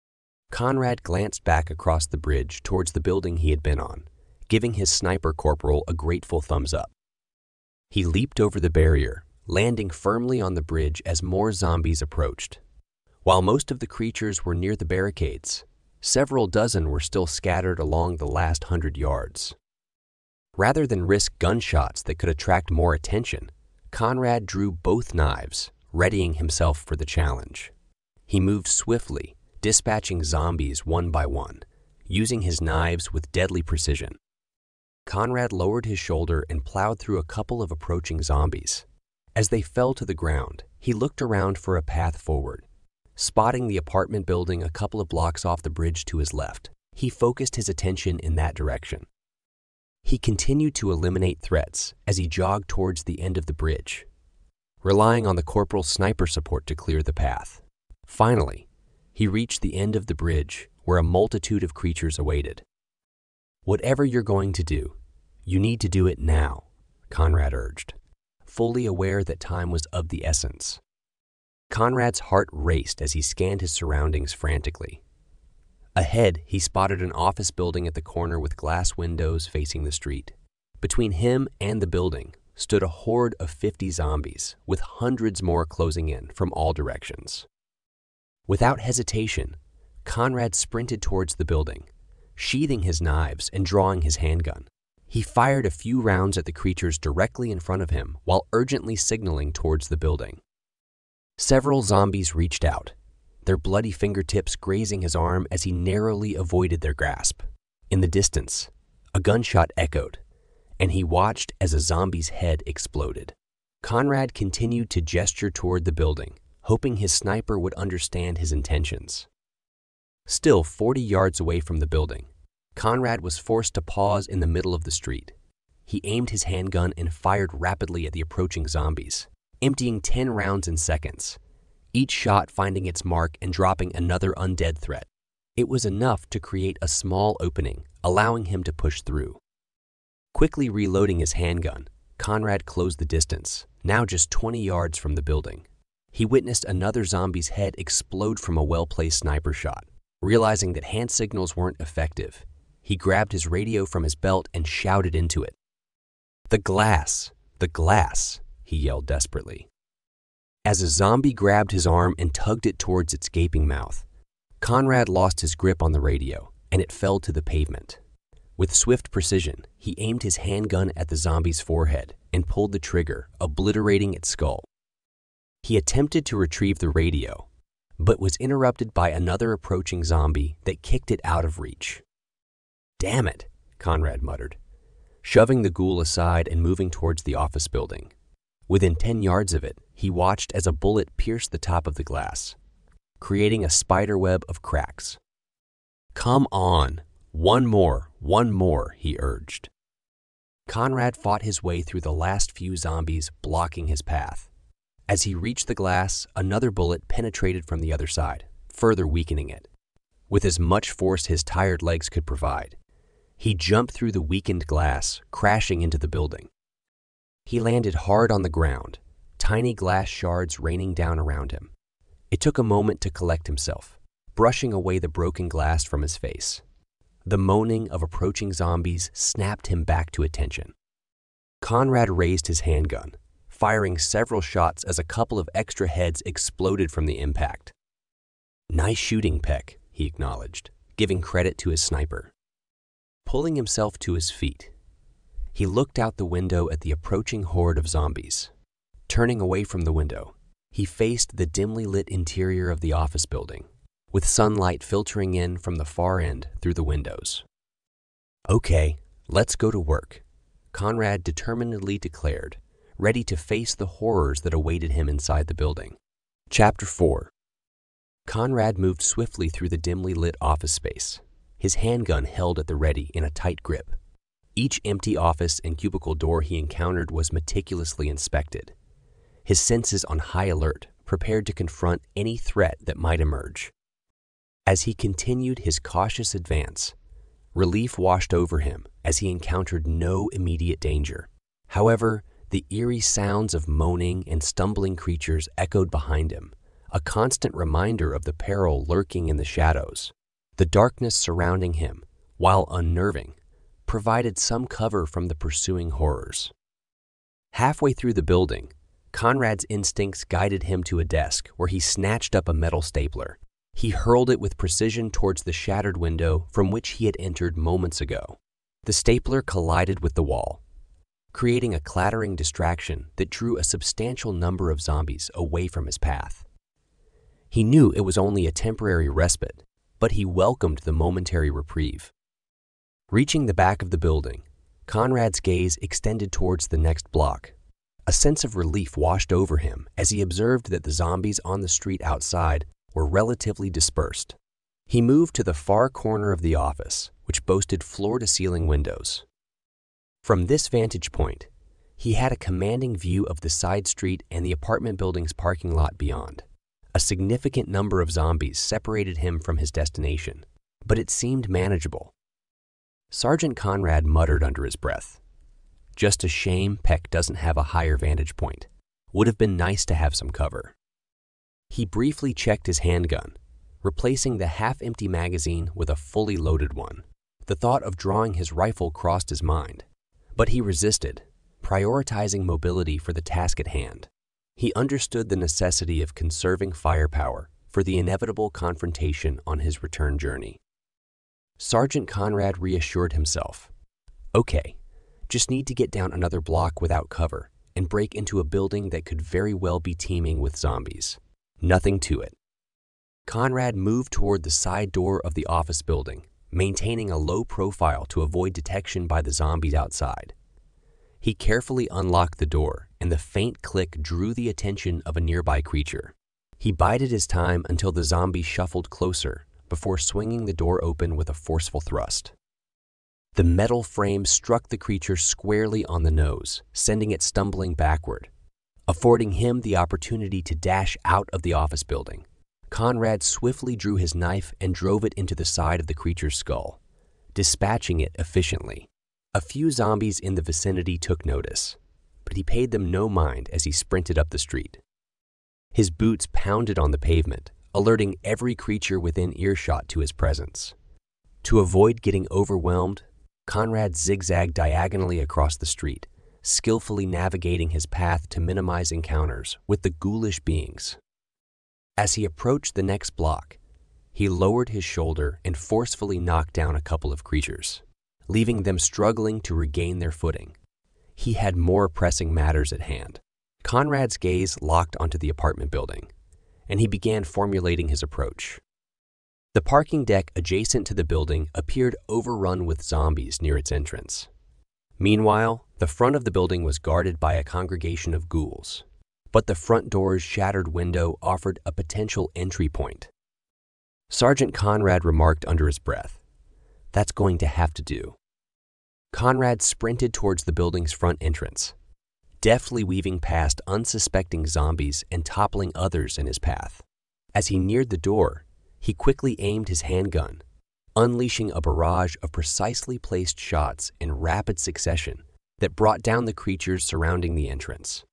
Conrad glanced back across the bridge towards the building he had been on, giving his sniper corporal a grateful thumbs up. He leaped over the barrier, landing firmly on the bridge as more zombies approached. While most of the creatures were near the barricades, several dozen were still scattered along the last 100 yards. Rather than risk gunshots that could attract more attention, Conrad drew both knives, readying himself for the challenge. He moved swiftly, dispatching zombies one by one, using his knives with deadly precision. Conrad lowered his shoulder and plowed through a couple of approaching zombies. As they fell to the ground, he looked around for a path forward, Spotting the apartment building a couple of blocks off the bridge to his left, he focused his attention in that direction. He continued to eliminate threats as he jogged towards the end of the bridge, relying on the corporal's sniper support to clear the path. Finally, he reached the end of the bridge where a multitude of creatures awaited. "Whatever you're going to do, you need to do it now," Conrad urged, fully aware that time was of the essence. Conrad's heart raced as he scanned his surroundings frantically. Ahead, he spotted an office building at the corner with glass windows facing the street. Between him and the building stood a horde of 50 zombies, with hundreds more closing in from all directions. Without hesitation, Conrad sprinted towards the building, sheathing his knives and drawing his handgun. He fired a few rounds at the creatures directly in front of him while urgently signaling towards the building. Several zombies reached out, their bloody fingertips grazing his arm as he narrowly avoided their grasp. In the distance, a gunshot echoed, and he watched as a zombie's head exploded. Conrad continued to gesture toward the building, hoping his sniper would understand his intentions. Still 40 yards away from the building, Conrad was forced to pause in the middle of the street. He aimed his handgun and fired rapidly at the approaching zombies, emptying 10 rounds in seconds, each shot finding its mark and dropping another undead threat. It was enough to create a small opening, allowing him to push through. Quickly reloading his handgun, Conrad closed the distance, now just 20 yards from the building. He witnessed another zombie's head explode from a well-placed sniper shot. Realizing that hand signals weren't effective, he grabbed his radio from his belt and shouted into it. "The glass! The glass!" he yelled desperately. As a zombie grabbed his arm and tugged it towards its gaping mouth, Conrad lost his grip on the radio, and it fell to the pavement. With swift precision, he aimed his handgun at the zombie's forehead and pulled the trigger, obliterating its skull. He attempted to retrieve the radio, but was interrupted by another approaching zombie that kicked it out of reach. "Damn it," Conrad muttered, shoving the ghoul aside and moving towards the office building. Within 10 yards of it, he watched as a bullet pierced the top of the glass, creating a spider web of cracks. "Come on, one more," he urged. Conrad fought his way through the last few zombies blocking his path. As he reached the glass, another bullet penetrated from the other side, further weakening it. With as much force his tired legs could provide, he jumped through the weakened glass, crashing into the building. He landed hard on the ground, tiny glass shards raining down around him. It took a moment to collect himself, brushing away the broken glass from his face. The moaning of approaching zombies snapped him back to attention. Conrad raised his handgun, firing several shots as a couple of extra heads exploded from the impact. "Nice shooting, Peck," he acknowledged, giving credit to his sniper. Pulling himself to his feet, he looked out the window at the approaching horde of zombies. Turning away from the window, he faced the dimly lit interior of the office building, with sunlight filtering in from the far end through the windows. "Okay, let's go to work," Conrad determinedly declared, ready to face the horrors that awaited him inside the building. Chapter 4. Conrad moved swiftly through the dimly lit office space, his handgun held at the ready in a tight grip. Each empty office and cubicle door he encountered was meticulously inspected, his senses on high alert, prepared to confront any threat that might emerge. As he continued his cautious advance, relief washed over him as he encountered no immediate danger. However, the eerie sounds of moaning and stumbling creatures echoed behind him, a constant reminder of the peril lurking in the shadows. The darkness surrounding him, while unnerving, provided some cover from the pursuing horrors. Halfway through the building, Conrad's instincts guided him to a desk where he snatched up a metal stapler. He hurled it with precision towards the shattered window from which he had entered moments ago. The stapler collided with the wall, creating a clattering distraction that drew a substantial number of zombies away from his path. He knew it was only a temporary respite, but he welcomed the momentary reprieve. Reaching the back of the building, Conrad's gaze extended towards the next block. A sense of relief washed over him as he observed that the zombies on the street outside were relatively dispersed. He moved to the far corner of the office, which boasted floor-to-ceiling windows. From this vantage point, he had a commanding view of the side street and the apartment building's parking lot beyond. A significant number of zombies separated him from his destination, but it seemed manageable. Sergeant Conrad muttered under his breath. Just a shame Peck doesn't have a higher vantage point. Would have been nice to have some cover. He briefly checked his handgun, replacing the half-empty magazine with a fully loaded one. The thought of drawing his rifle crossed his mind, but he resisted, prioritizing mobility for the task at hand. He understood the necessity of conserving firepower for the inevitable confrontation on his return journey. Sergeant Conrad reassured himself. Okay, just need to get down another block without cover and break into a building that could very well be teeming with zombies. Nothing to it. Conrad moved toward the side door of the office building, maintaining a low profile to avoid detection by the zombies outside. He carefully unlocked the door, and the faint click drew the attention of a nearby creature. He bided his time until the zombie shuffled closer before swinging the door open with a forceful thrust. The metal frame struck the creature squarely on the nose, sending it stumbling backward, affording him the opportunity to dash out of the office building. Conrad swiftly drew his knife and drove it into the side of the creature's skull, dispatching it efficiently. A few zombies in the vicinity took notice, but he paid them no mind as he sprinted up the street. His boots pounded on the pavement, alerting every creature within earshot to his presence. To avoid getting overwhelmed, Conrad zigzagged diagonally across the street, skillfully navigating his path to minimize encounters with the ghoulish beings. As he approached the next block, he lowered his shoulder and forcefully knocked down a couple of creatures, leaving them struggling to regain their footing. He had more pressing matters at hand. Conrad's gaze locked onto the apartment building, and he began formulating his approach. The parking deck adjacent to the building appeared overrun with zombies near its entrance. Meanwhile, the front of the building was guarded by a congregation of ghouls, but the front door's shattered window offered a potential entry point. Sergeant Conrad remarked under his breath, "That's going to have to do." Conrad sprinted towards the building's front entrance, deftly weaving past unsuspecting zombies and toppling others in his path. As he neared the door, he quickly aimed his handgun, unleashing a barrage of precisely placed shots in rapid succession that brought down the creatures surrounding the entrance.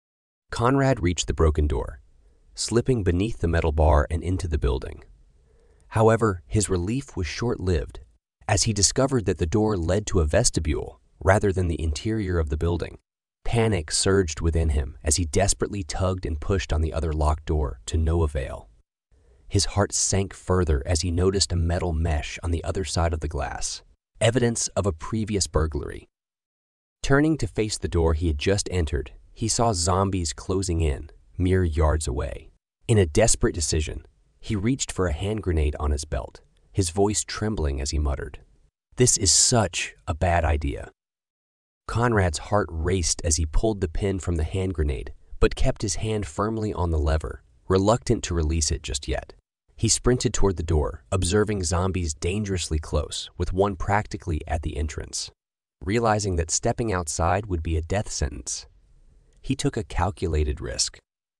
Conrad reached the broken door, slipping beneath the metal bar and into the building. However, his relief was short-lived, as he discovered that the door led to a vestibule rather than the interior of the building. Panic surged within him as he desperately tugged and pushed on the other locked door to no avail. His heart sank further as he noticed a metal mesh on the other side of the glass, evidence of a previous burglary. Turning to face the door he had just entered, he saw zombies closing in, mere yards away. In a desperate decision, he reached for a hand grenade on his belt, his voice trembling as he muttered, "This is such a bad idea." Conrad's heart raced as he pulled the pin from the hand grenade, but kept his hand firmly on the lever, reluctant to release it just yet. He sprinted toward the door, observing zombies dangerously close, with one practically at the entrance. Realizing that stepping outside would be a death sentence, he took a calculated risk.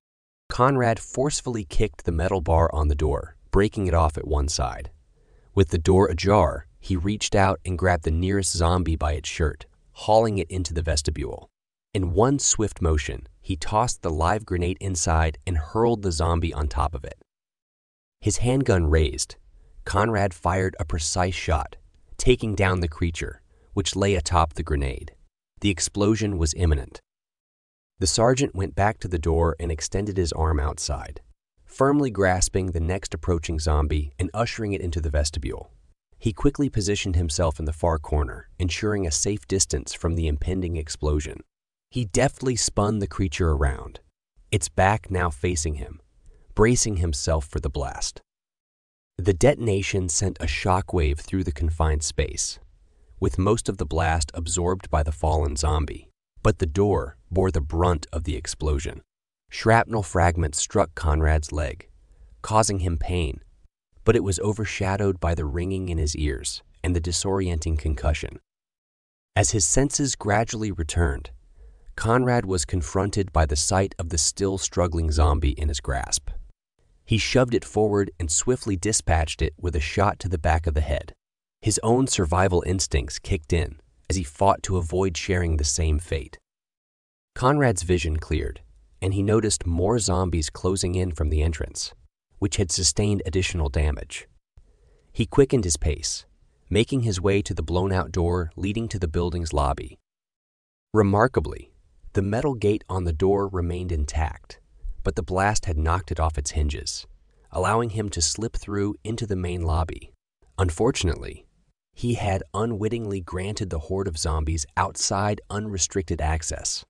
Conrad forcefully kicked the metal bar on the door, breaking it off at one side. With the door ajar, he reached out and grabbed the nearest zombie by its shirt, hauling it into the vestibule. In one swift motion, he tossed the live grenade inside and hurled the zombie on top of it. His handgun raised, Conrad fired a precise shot, taking down the creature, which lay atop the grenade. The explosion was imminent. The sergeant went back to the door and extended his arm outside, firmly grasping the next approaching zombie and ushering it into the vestibule. He quickly positioned himself in the far corner, ensuring a safe distance from the impending explosion. He deftly spun the creature around, its back now facing him, bracing himself for the blast. The detonation sent a shockwave through the confined space, with most of the blast absorbed by the fallen zombie. But the door bore the brunt of the explosion. Shrapnel fragments struck Conrad's leg, causing him pain, but it was overshadowed by the ringing in his ears and the disorienting concussion. As his senses gradually returned, Conrad was confronted by the sight of the still struggling zombie in his grasp. He shoved it forward and swiftly dispatched it with a shot to the back of the head. His own survival instincts kicked in as he fought to avoid sharing the same fate. Conrad's vision cleared, and he noticed more zombies closing in from the entrance, which had sustained additional damage. He quickened his pace, making his way to the blown-out door leading to the building's lobby. Remarkably, the metal gate on the door remained intact, but the blast had knocked it off its hinges, allowing him to slip through into the main lobby. Unfortunately, he had unwittingly granted the horde of zombies outside unrestricted access.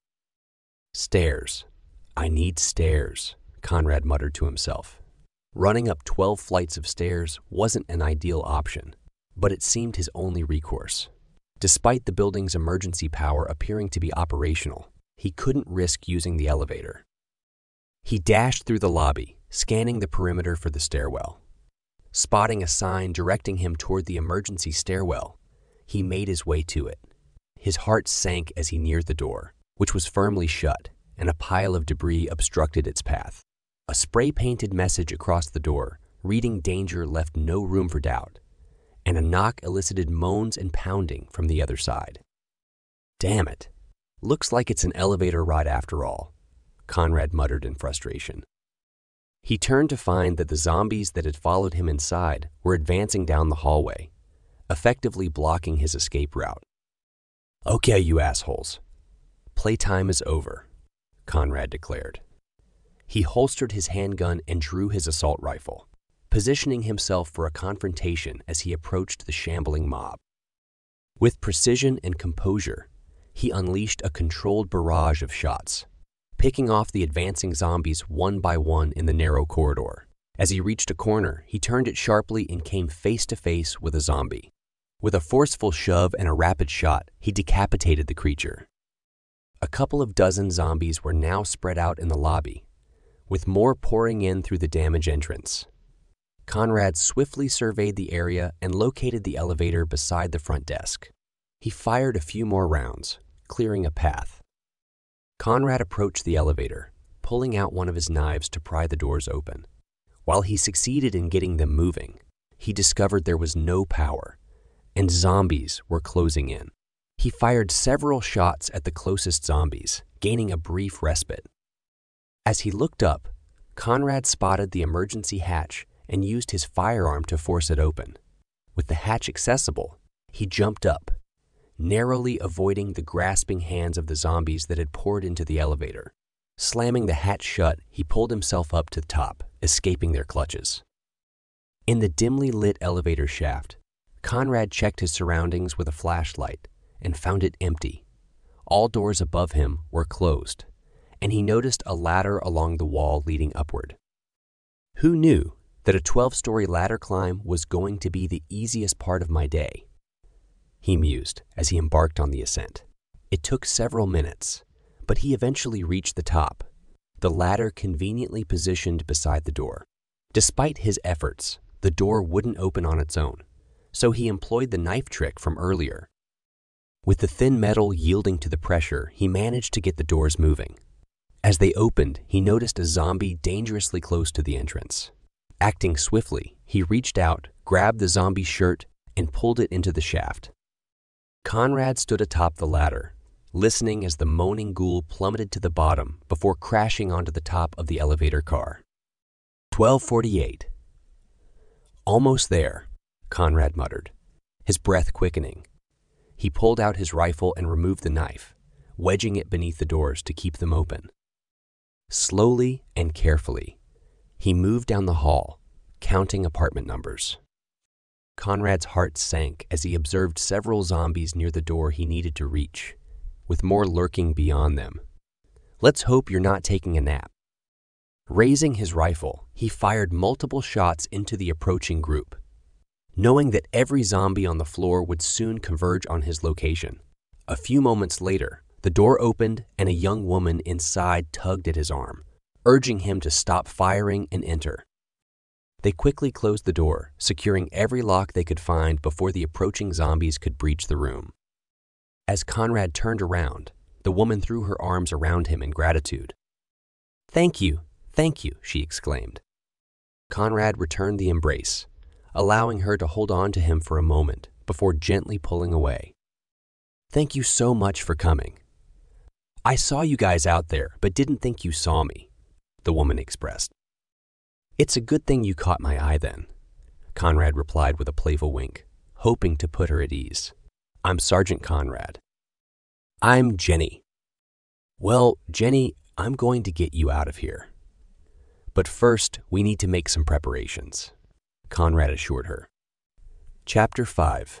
Stairs. I need stairs, Conrad muttered to himself. Running up 12 flights of stairs wasn't an ideal option, but it seemed his only recourse. Despite the building's emergency power appearing to be operational, he couldn't risk using the elevator. He dashed through the lobby, scanning the perimeter for the stairwell. Spotting a sign directing him toward the emergency stairwell, he made his way to it. His heart sank as he neared the door, which was firmly shut, and a pile of debris obstructed its path. A spray-painted message across the door, reading danger, left no room for doubt, and a knock elicited moans and pounding from the other side. Damn it. Looks like it's an elevator ride after all, Conrad muttered in frustration. He turned to find that the zombies that had followed him inside were advancing down the hallway, effectively blocking his escape route. Okay, you assholes. Playtime is over, Conrad declared. He holstered his handgun and drew his assault rifle, positioning himself for a confrontation as he approached the shambling mob. With precision and composure, he unleashed a controlled barrage of shots, picking off the advancing zombies one by one in the narrow corridor. As he reached a corner, he turned it sharply and came face to face with a zombie. With a forceful shove and a rapid shot, he decapitated the creature. A couple of dozen zombies were now spread out in the lobby, with more pouring in through the damaged entrance. Conrad swiftly surveyed the area and located the elevator beside the front desk. He fired a few more rounds, clearing a path. Conrad approached the elevator, pulling out one of his knives to pry the doors open. While he succeeded in getting them moving, he discovered there was no power, and zombies were closing in. He fired several shots at the closest zombies, gaining a brief respite. As he looked up, Conrad spotted the emergency hatch and used his firearm to force it open. With the hatch accessible, he jumped up, narrowly avoiding the grasping hands of the zombies that had poured into the elevator. Slamming the hatch shut, he pulled himself up to the top, escaping their clutches. In the dimly lit elevator shaft, Conrad checked his surroundings with a flashlight and found it empty. All doors above him were closed, and he noticed a ladder along the wall leading upward. Who knew that a 12-story ladder climb was going to be the easiest part of my day? He mused as he embarked on the ascent. It took several minutes, but he eventually reached the top, the ladder conveniently positioned beside the door. Despite his efforts, the door wouldn't open on its own, so he employed the knife trick from earlier. With the thin metal yielding to the pressure, he managed to get the doors moving. As they opened, he noticed a zombie dangerously close to the entrance. Acting swiftly, he reached out, grabbed the zombie's shirt, and pulled it into the shaft. Conrad stood atop the ladder, listening as the moaning ghoul plummeted to the bottom before crashing onto the top of the elevator car. 12:48. Almost there, Conrad muttered, his breath quickening. He pulled out his rifle and removed the knife, wedging it beneath the doors to keep them open. Slowly and carefully, he moved down the hall, counting apartment numbers. Conrad's heart sank as he observed several zombies near the door he needed to reach, with more lurking beyond them. Let's hope you're not taking a nap. Raising his rifle, he fired multiple shots into the approaching group, knowing that every zombie on the floor would soon converge on his location. A few moments later, the door opened and a young woman inside tugged at his arm, urging him to stop firing and enter. They quickly closed the door, securing every lock they could find before the approaching zombies could breach the room. As Conrad turned around, the woman threw her arms around him in gratitude. Thank you, she exclaimed. Conrad returned the embrace, allowing her to hold on to him for a moment before gently pulling away. Thank you so much for coming. I saw you guys out there, but didn't think you saw me, the woman expressed. It's a good thing you caught my eye then, Conrad replied with a playful wink, hoping to put her at ease. I'm Sergeant Conrad. I'm Jenny. Well, Jenny, I'm going to get you out of here. But first, we need to make some preparations, Conrad assured her. Chapter 5.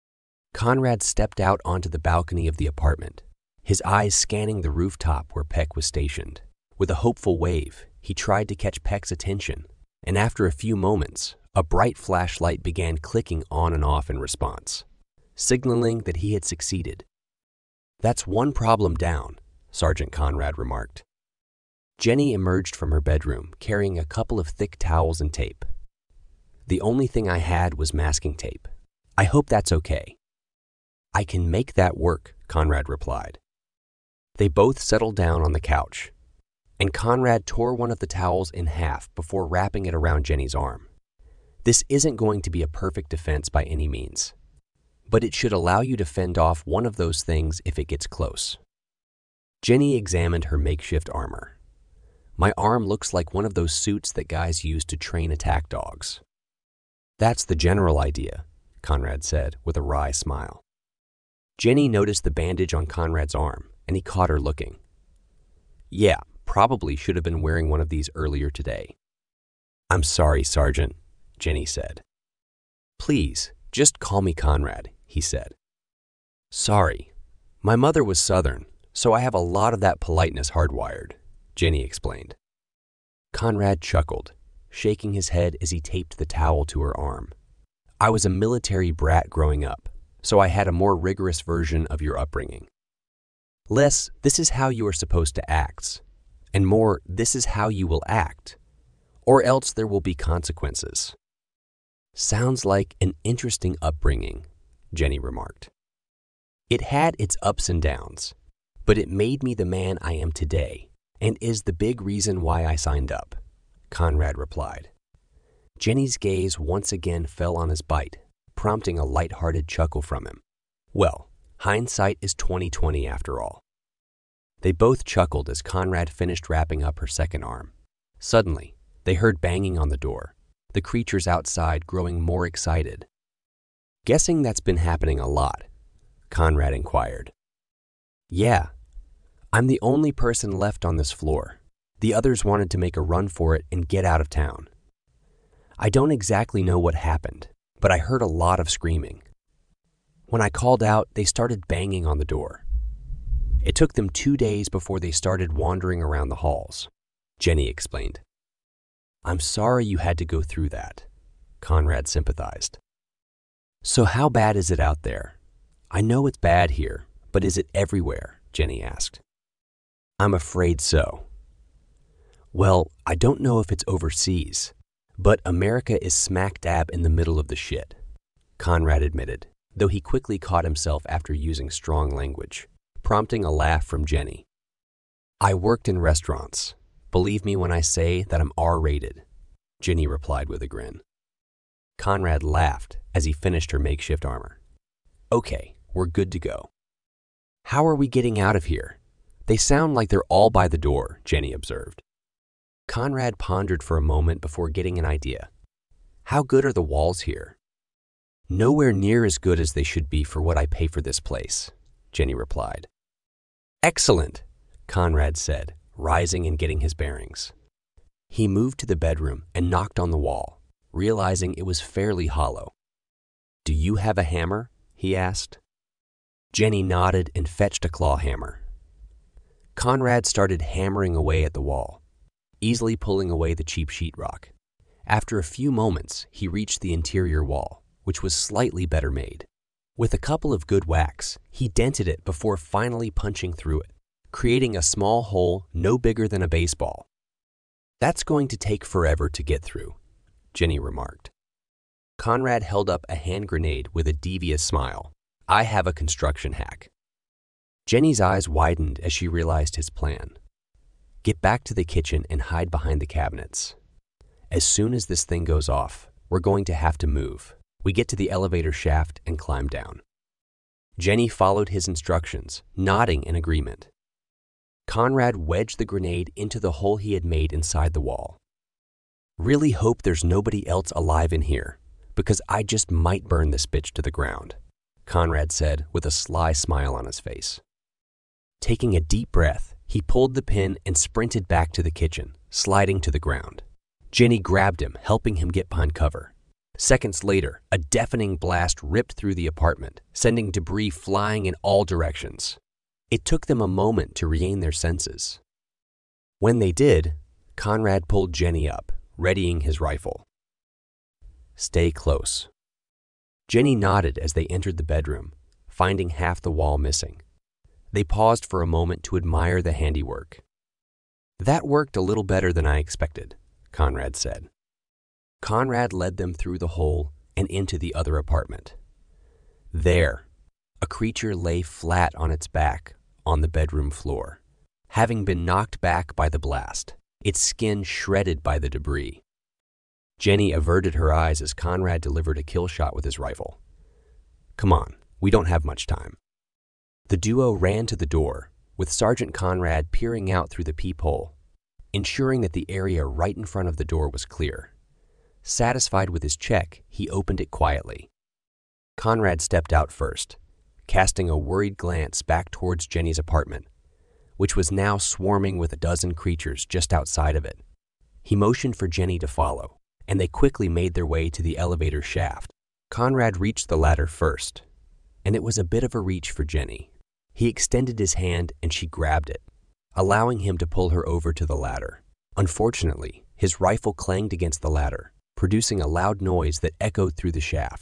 Conrad stepped out onto the balcony of the apartment, his eyes scanning the rooftop where Peck was stationed. With a hopeful wave, he tried to catch Peck's attention, and after a few moments, a bright flashlight began clicking on and off in response, signaling that he had succeeded. That's one problem down, Sergeant Conrad remarked. Jenny emerged from her bedroom carrying a couple of thick towels and tape. The only thing I had was masking tape. I hope that's okay. I can make that work, Conrad replied. They both settled down on the couch, and Conrad tore one of the towels in half before wrapping it around Jenny's arm. This isn't going to be a perfect defense by any means, but it should allow you to fend off one of those things if it gets close. Jenny examined her makeshift armor. My arm looks like one of those suits that guys use to train attack dogs. That's the general idea, Conrad said with a wry smile. Jenny noticed the bandage on Conrad's arm, and he caught her looking. Yeah, probably should have been wearing one of these earlier today. I'm sorry, Sergeant, Jenny said. Please, just call me Conrad, he said. Sorry. My mother was Southern, so I have a lot of that politeness hardwired, Jenny explained. Conrad chuckled, shaking his head as he taped the towel to her arm. I was a military brat growing up, so I had a more rigorous version of your upbringing. Less, this is how you are supposed to act, and more, this is how you will act, or else there will be consequences. Sounds like an interesting upbringing, Jenny remarked. It had its ups and downs, but it made me the man I am today, and is the big reason why I signed up, Conrad replied. Jenny's gaze once again fell on his bite, prompting a light-hearted chuckle from him. Well, hindsight is 20/20 after all. They both chuckled as Conrad finished wrapping up her second arm. Suddenly, they heard banging on the door, the creatures outside growing more excited. Guessing that's been happening a lot, Conrad inquired. Yeah, I'm the only person left on this floor. The others wanted to make a run for it and get out of town. I don't exactly know what happened, but I heard a lot of screaming. When I called out, they started banging on the door. It took them 2 days before they started wandering around the halls, Jenny explained. I'm sorry you had to go through that, Conrad sympathized. So how bad is it out there? I know it's bad here, but is it everywhere? Jenny asked. I'm afraid so. Well, I don't know if it's overseas, but America is smack dab in the middle of the shit, Conrad admitted, though he quickly caught himself after using strong language, prompting a laugh from Jenny. I worked in restaurants. Believe me when I say that I'm R-rated, Jenny replied with a grin. Conrad laughed as he finished her makeshift armor. Okay, we're good to go. How are we getting out of here? They sound like they're all by the door, Jenny observed. Conrad pondered for a moment before getting an idea. How good are the walls here? Nowhere near as good as they should be for what I pay for this place, Jenny replied. Excellent, Conrad said, rising and getting his bearings. He moved to the bedroom and knocked on the wall, realizing it was fairly hollow. Do you have a hammer? He asked. Jenny nodded and fetched a claw hammer. Conrad started hammering away at the wall, easily pulling away the cheap sheetrock. After a few moments, he reached the interior wall, which was slightly better made. With a couple of good whacks, he dented it before finally punching through it, creating a small hole no bigger than a baseball. That's going to take forever to get through, Jenny remarked. Conrad held up a hand grenade with a devious smile. I have a construction hack. Jenny's eyes widened as she realized his plan. Get back to the kitchen and hide behind the cabinets. As soon as this thing goes off, we're going to have to move. We get to the elevator shaft and climb down. Jenny followed his instructions, nodding in agreement. Conrad wedged the grenade into the hole he had made inside the wall. Really hope there's nobody else alive in here, because I just might burn this bitch to the ground, Conrad said with a sly smile on his face. Taking a deep breath, he pulled the pin and sprinted back to the kitchen, sliding to the ground. Jenny grabbed him, helping him get behind cover. Seconds later, a deafening blast ripped through the apartment, sending debris flying in all directions. It took them a moment to regain their senses. When they did, Conrad pulled Jenny up, readying his rifle. Stay close. Jenny nodded as they entered the bedroom, finding half the wall missing. They paused for a moment to admire the handiwork. That worked a little better than I expected, Conrad said. Conrad led them through the hole and into the other apartment. There, a creature lay flat on its back on the bedroom floor, having been knocked back by the blast, its skin shredded by the debris. Jenny averted her eyes as Conrad delivered a kill shot with his rifle. Come on, we don't have much time. The duo ran to the door, with Sergeant Conrad peering out through the peephole, ensuring that the area right in front of the door was clear. Satisfied with his check, he opened it quietly. Conrad stepped out first, casting a worried glance back towards Jenny's apartment, which was now swarming with a dozen creatures just outside of it. He motioned for Jenny to follow, and they quickly made their way to the elevator shaft. Conrad reached the ladder first, and it was a bit of a reach for Jenny. He extended his hand and she grabbed it, allowing him to pull her over to the ladder. Unfortunately, his rifle clanged against the ladder, producing a loud noise that echoed through the shaft.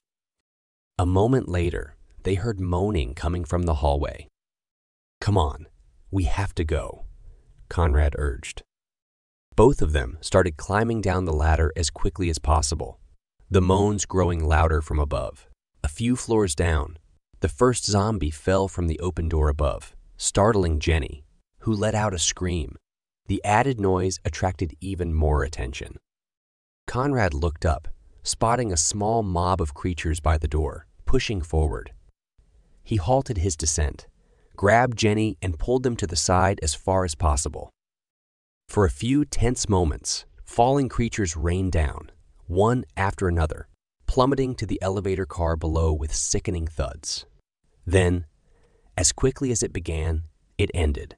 A moment later, they heard moaning coming from the hallway. Come on, we have to go, Conrad urged. Both of them started climbing down the ladder as quickly as possible, the moans growing louder from above. A few floors down, the first zombie fell from the open door above, startling Jenny, who let out a scream. The added noise attracted even more attention. Conrad looked up, spotting a small mob of creatures by the door, pushing forward. He halted his descent, grabbed Jenny, and pulled them to the side as far as possible. For a few tense moments, falling creatures rained down, one after another, plummeting to the elevator car below with sickening thuds. Then, as quickly as it began, it ended.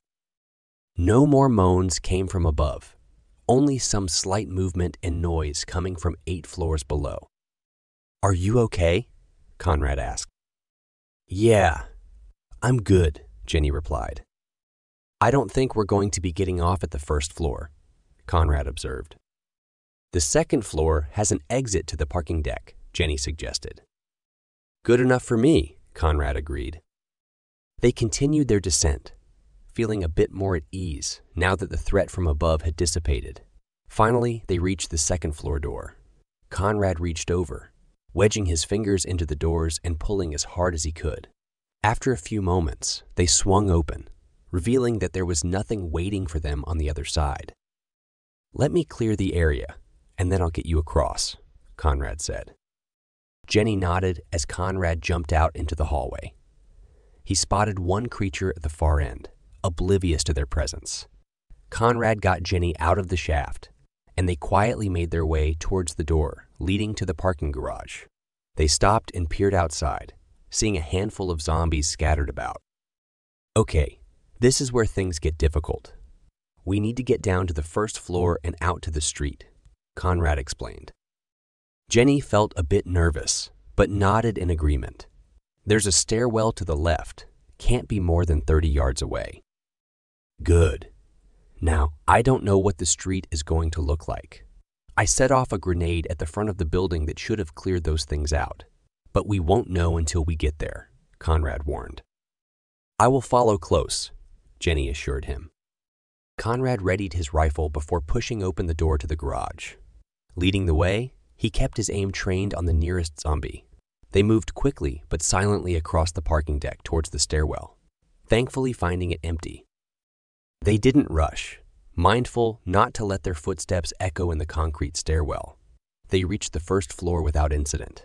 No more moans came from above, only some slight movement and noise coming from 8 floors below. Are you okay? Conrad asked. Yeah, I'm good, Jenny replied. I don't think we're going to be getting off at the first floor, Conrad observed. The second floor has an exit to the parking deck, Jenny suggested. Good enough for me, Conrad agreed. They continued their descent, feeling a bit more at ease now that the threat from above had dissipated. Finally, they reached the second floor door. Conrad reached over, wedging his fingers into the doors and pulling as hard as he could. After a few moments, they swung open, revealing that there was nothing waiting for them on the other side. Let me clear the area, and then I'll get you across, Conrad said. Jenny nodded as Conrad jumped out into the hallway. He spotted one creature at the far end, oblivious to their presence. Conrad got Jenny out of the shaft, and they quietly made their way towards the door leading to the parking garage. They stopped and peered outside, seeing a handful of zombies scattered about. Okay, this is where things get difficult. We need to get down to the first floor and out to the street, Conrad explained. Jenny felt a bit nervous, but nodded in agreement. There's a stairwell to the left, can't be more than 30 yards away. Good. Now, I don't know what the street is going to look like. I set off a grenade at the front of the building that should have cleared those things out, but we won't know until we get there, Conrad warned. I will follow close, Jenny assured him. Conrad readied his rifle before pushing open the door to the garage. Leading the way, He kept his aim trained on the nearest zombie. They moved quickly but silently across the parking deck towards the stairwell, thankfully finding it empty. They didn't rush, mindful not to let their footsteps echo in the concrete stairwell. They reached the first floor without incident.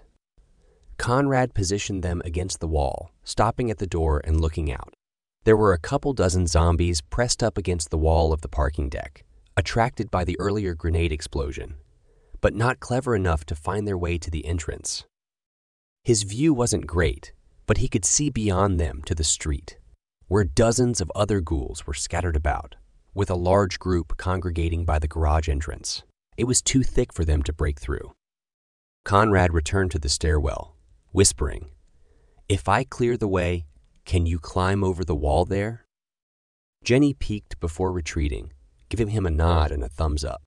Conrad positioned them against the wall, stopping at the door and looking out. There were a couple dozen zombies pressed up against the wall of the parking deck, attracted by the earlier grenade explosion, but not clever enough to find their way to the entrance. His view wasn't great, but he could see beyond them to the street, where dozens of other ghouls were scattered about, with a large group congregating by the garage entrance. It was too thick for them to break through. Conrad returned to the stairwell, whispering, "If I clear the way, can you climb over the wall there?" Jenny peeked before retreating, giving him a nod and a thumbs up.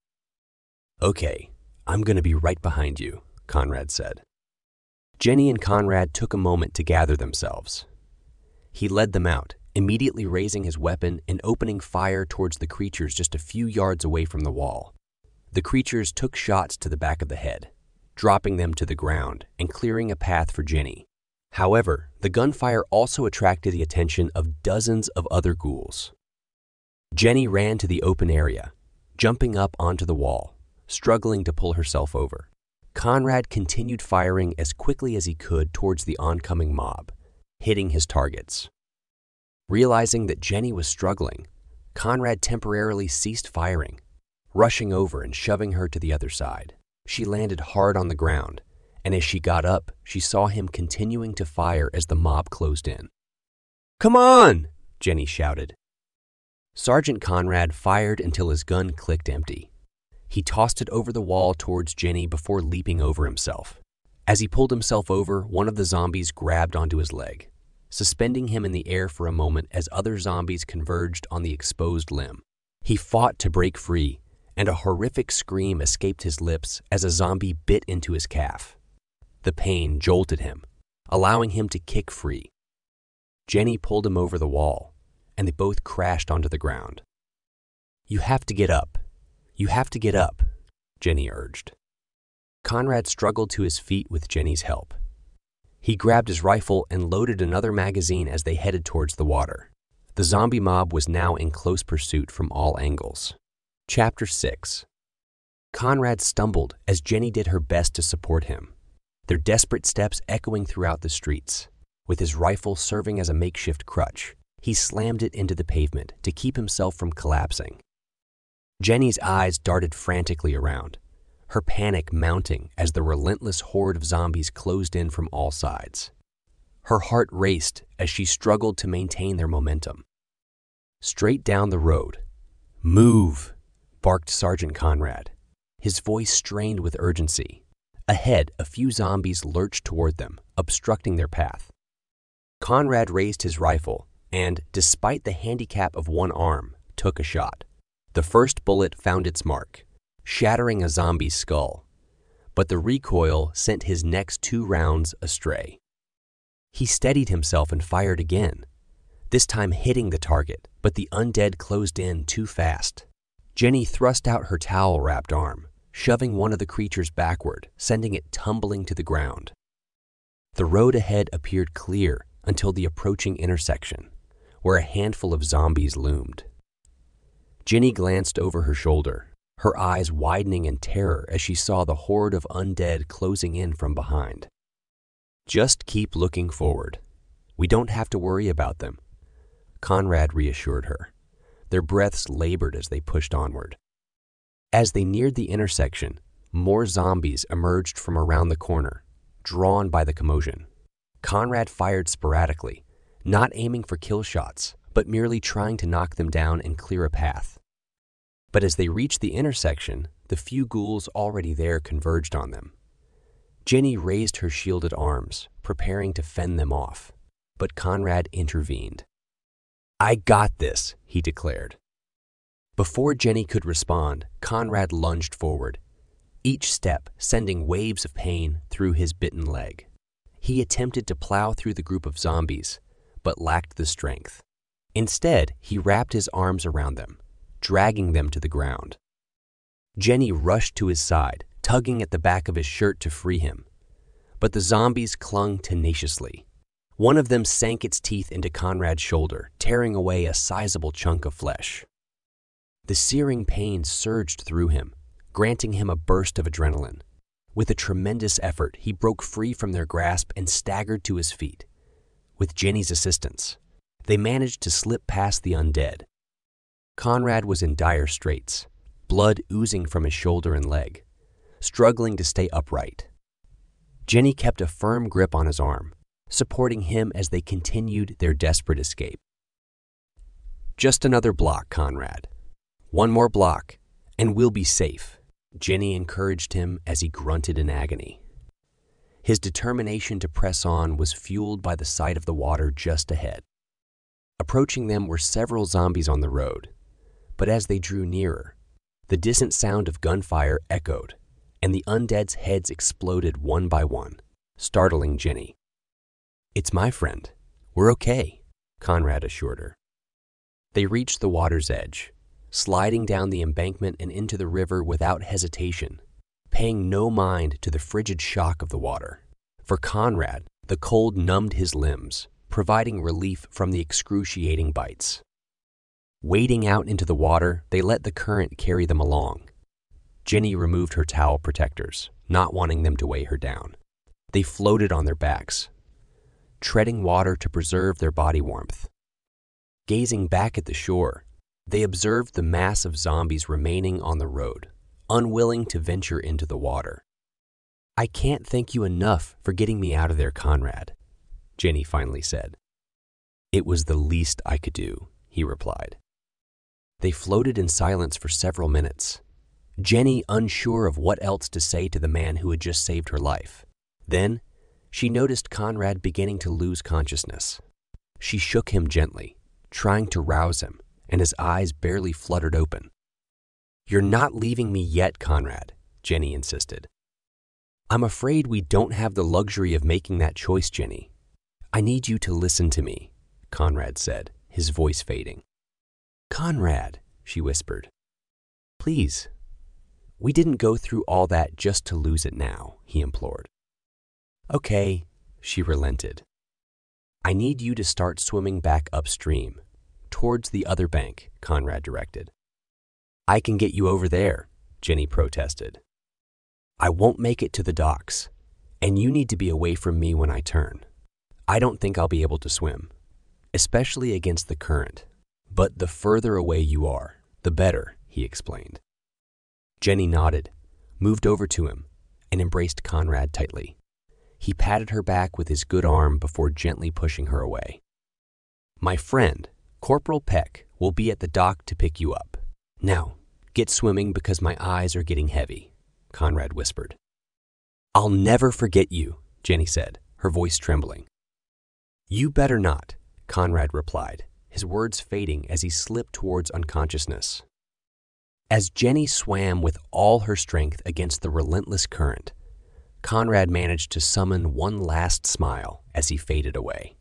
"Okay, I'm going to be right behind you," Conrad said. Jenny and Conrad took a moment to gather themselves. He led them out, immediately raising his weapon and opening fire towards the creatures just a few yards away from the wall. The creatures took shots to the back of the head, dropping them to the ground and clearing a path for Jenny. However, the gunfire also attracted the attention of dozens of other ghouls. Jenny ran to the open area, jumping up onto the wall, struggling to pull herself over. Conrad continued firing as quickly as he could towards the oncoming mob, hitting his targets. Realizing that Jenny was struggling, Conrad temporarily ceased firing, rushing over and shoving her to the other side. She landed hard on the ground, and as she got up, she saw him continuing to fire as the mob closed in. "Come on!" Jenny shouted. Sergeant Conrad fired until his gun clicked empty. He tossed it over the wall towards Jenny before leaping over himself. As he pulled himself over, one of the zombies grabbed onto his leg, suspending him in the air for a moment as other zombies converged on the exposed limb. He fought to break free, and a horrific scream escaped his lips as a zombie bit into his calf. The pain jolted him, allowing him to kick free. Jenny pulled him over the wall, and they both crashed onto the ground. "You have to get up. You have to get up," Jenny urged. Conrad struggled to his feet with Jenny's help. He grabbed his rifle and loaded another magazine as they headed towards the water. The zombie mob was now in close pursuit from all angles. Chapter 6. Conrad stumbled as Jenny did her best to support him, their desperate steps echoing throughout the streets. With his rifle serving as a makeshift crutch, he slammed it into the pavement to keep himself from collapsing. Jenny's eyes darted frantically around, her panic mounting as the relentless horde of zombies closed in from all sides. Her heart raced as she struggled to maintain their momentum. Straight down the road. "Move!" barked Sergeant Conrad, his voice strained with urgency. Ahead, a few zombies lurched toward them, obstructing their path. Conrad raised his rifle and, despite the handicap of one arm, took a shot. The first bullet found its mark, shattering a zombie's skull, but the recoil sent his next 2 rounds astray. He steadied himself and fired again, this time hitting the target, but the undead closed in too fast. Jenny thrust out her towel-wrapped arm, shoving one of the creatures backward, sending it tumbling to the ground. The road ahead appeared clear until the approaching intersection, where a handful of zombies loomed. Jenny glanced over her shoulder, her eyes widening in terror as she saw the horde of undead closing in from behind. "Just keep looking forward. We don't have to worry about them," Conrad reassured her. Their breaths labored as they pushed onward. As they neared the intersection, more zombies emerged from around the corner, drawn by the commotion. Conrad fired sporadically, not aiming for kill shots, but merely trying to knock them down and clear a path. But as they reached the intersection, the few ghouls already there converged on them. Jenny raised her shielded arms, preparing to fend them off, but Conrad intervened. "I got this," he declared. Before Jenny could respond, Conrad lunged forward, each step sending waves of pain through his bitten leg. He attempted to plow through the group of zombies, but lacked the strength. Instead, he wrapped his arms around them, dragging them to the ground. Jenny rushed to his side, tugging at the back of his shirt to free him. But the zombies clung tenaciously. One of them sank its teeth into Conrad's shoulder, tearing away a sizable chunk of flesh. The searing pain surged through him, granting him a burst of adrenaline. With a tremendous effort, he broke free from their grasp and staggered to his feet. With Jenny's assistance, they managed to slip past the undead. Conrad was in dire straits, blood oozing from his shoulder and leg, struggling to stay upright. Jenny kept a firm grip on his arm, supporting him as they continued their desperate escape. "Just another block, Conrad. One more block, and we'll be safe," Jenny encouraged him as he grunted in agony. His determination to press on was fueled by the sight of the water just ahead. Approaching them were several zombies on the road, but as they drew nearer, the distant sound of gunfire echoed, and the undead's heads exploded one by one, startling Jenny. "It's my friend. We're okay," Conrad assured her. They reached the water's edge, sliding down the embankment and into the river without hesitation, paying no mind to the frigid shock of the water. For Conrad, the cold numbed his limbs, providing relief from the excruciating bites. Wading out into the water, they let the current carry them along. Jenny removed her towel protectors, not wanting them to weigh her down. They floated on their backs, treading water to preserve their body warmth. Gazing back at the shore, they observed the mass of zombies remaining on the road, unwilling to venture into the water. "I can't thank you enough for getting me out of there, Conrad," Jenny finally said. "It was the least I could do," he replied. They floated in silence for several minutes, Jenny unsure of what else to say to the man who had just saved her life. Then, she noticed Conrad beginning to lose consciousness. She shook him gently, trying to rouse him, and his eyes barely fluttered open. "You're not leaving me yet, Conrad," Jenny insisted. "I'm afraid we don't have the luxury of making that choice, Jenny. I need you to listen to me," Conrad said, his voice fading. "Conrad," she whispered. "Please. We didn't go through all that just to lose it now," he implored. "Okay," she relented. "I need you to start swimming back upstream, towards the other bank," Conrad directed. "I can get you over there," Jenny protested. "I won't make it to the docks, and you need to be away from me when I turn. I don't think I'll be able to swim, especially against the current. But the further away you are, the better," he explained. Jenny nodded, moved over to him, and embraced Conrad tightly. He patted her back with his good arm before gently pushing her away. "My friend, Corporal Peck, will be at the dock to pick you up. Now, get swimming because my eyes are getting heavy," Conrad whispered. "I'll never forget you," Jenny said, her voice trembling. "You better not," Conrad replied, his words fading as he slipped towards unconsciousness. As Jenny swam with all her strength against the relentless current, Conrad managed to summon one last smile as he faded away.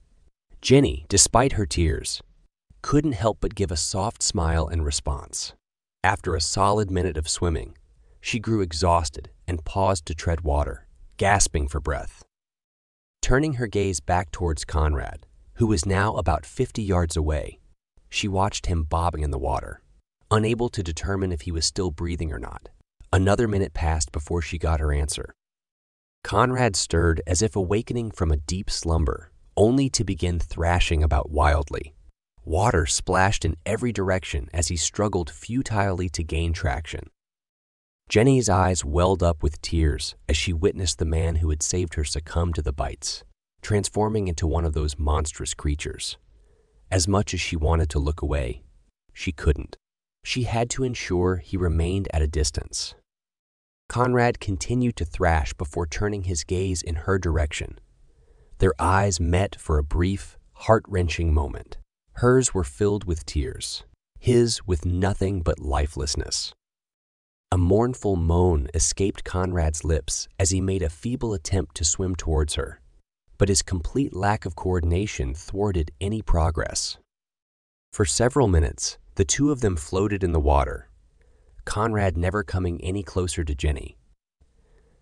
Jenny, despite her tears, couldn't help but give a soft smile in response. After a solid minute of swimming, she grew exhausted and paused to tread water, gasping for breath. Turning her gaze back towards Conrad, who was now about 50 yards away, she watched him bobbing in the water, unable to determine if he was still breathing or not. Another minute passed before she got her answer. Conrad stirred as if awakening from a deep slumber, only to begin thrashing about wildly. Water splashed in every direction as he struggled futilely to gain traction. Jenny's eyes welled up with tears as she witnessed the man who had saved her succumb to the bites, transforming into one of those monstrous creatures. As much as she wanted to look away, she couldn't. She had to ensure he remained at a distance. Conrad continued to thrash before turning his gaze in her direction. Their eyes met for a brief, heart-wrenching moment. Hers were filled with tears, his with nothing but lifelessness. A mournful moan escaped Conrad's lips as he made a feeble attempt to swim towards her, but his complete lack of coordination thwarted any progress. For several minutes, the two of them floated in the water, Conrad never coming any closer to Jenny,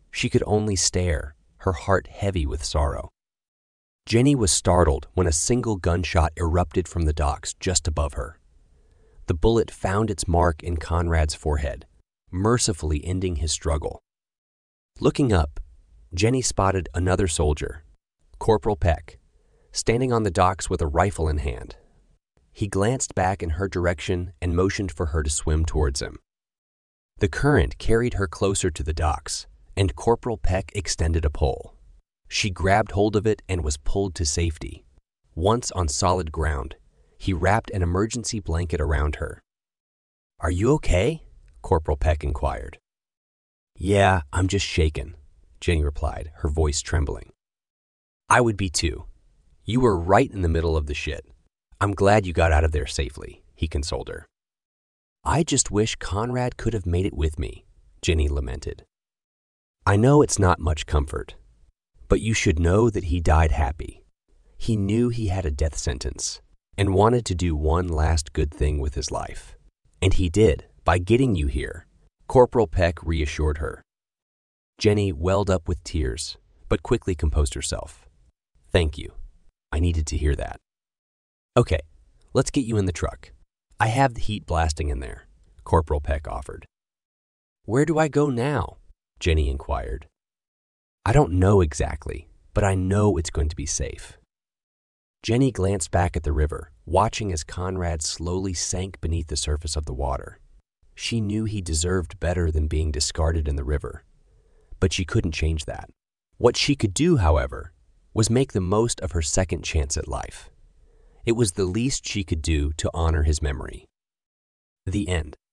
She could only stare, her heart heavy with sorrow. Jenny was startled when a single gunshot erupted from the docks just above her. The bullet found its mark in Conrad's forehead, mercifully ending his struggle. Looking up, Jenny spotted another soldier, Corporal Peck, standing on the docks with a rifle in hand. He glanced back in her direction and motioned for her to swim towards him. The current carried her closer to the docks, and Corporal Peck extended a pole. She grabbed hold of it and was pulled to safety. Once on solid ground, he wrapped an emergency blanket around her. "Are you okay?" Corporal Peck inquired. "Yeah, I'm just shaken," Jenny replied, her voice trembling. "I would be too. You were right in the middle of the shit. I'm glad you got out of there safely," he consoled her. "I just wish Conrad could have made it with me," Jenny lamented. "I know it's not much comfort, but you should know that he died happy. He knew he had a death sentence and wanted to do one last good thing with his life. And he did, by getting you here," Corporal Peck reassured her. Jenny welled up with tears, but quickly composed herself. "Thank you. I needed to hear that." "Okay, let's get you in the truck. I have the heat blasting in there," Corporal Peck offered. "Where do I go now?" Jenny inquired. "I don't know exactly, but I know it's going to be safe." Jenny glanced back at the river, watching as Conrad slowly sank beneath the surface of the water. She knew he deserved better than being discarded in the river, but she couldn't change that. What she could do, however, was make the most of her second chance at life. It was the least she could do to honor his memory. The end.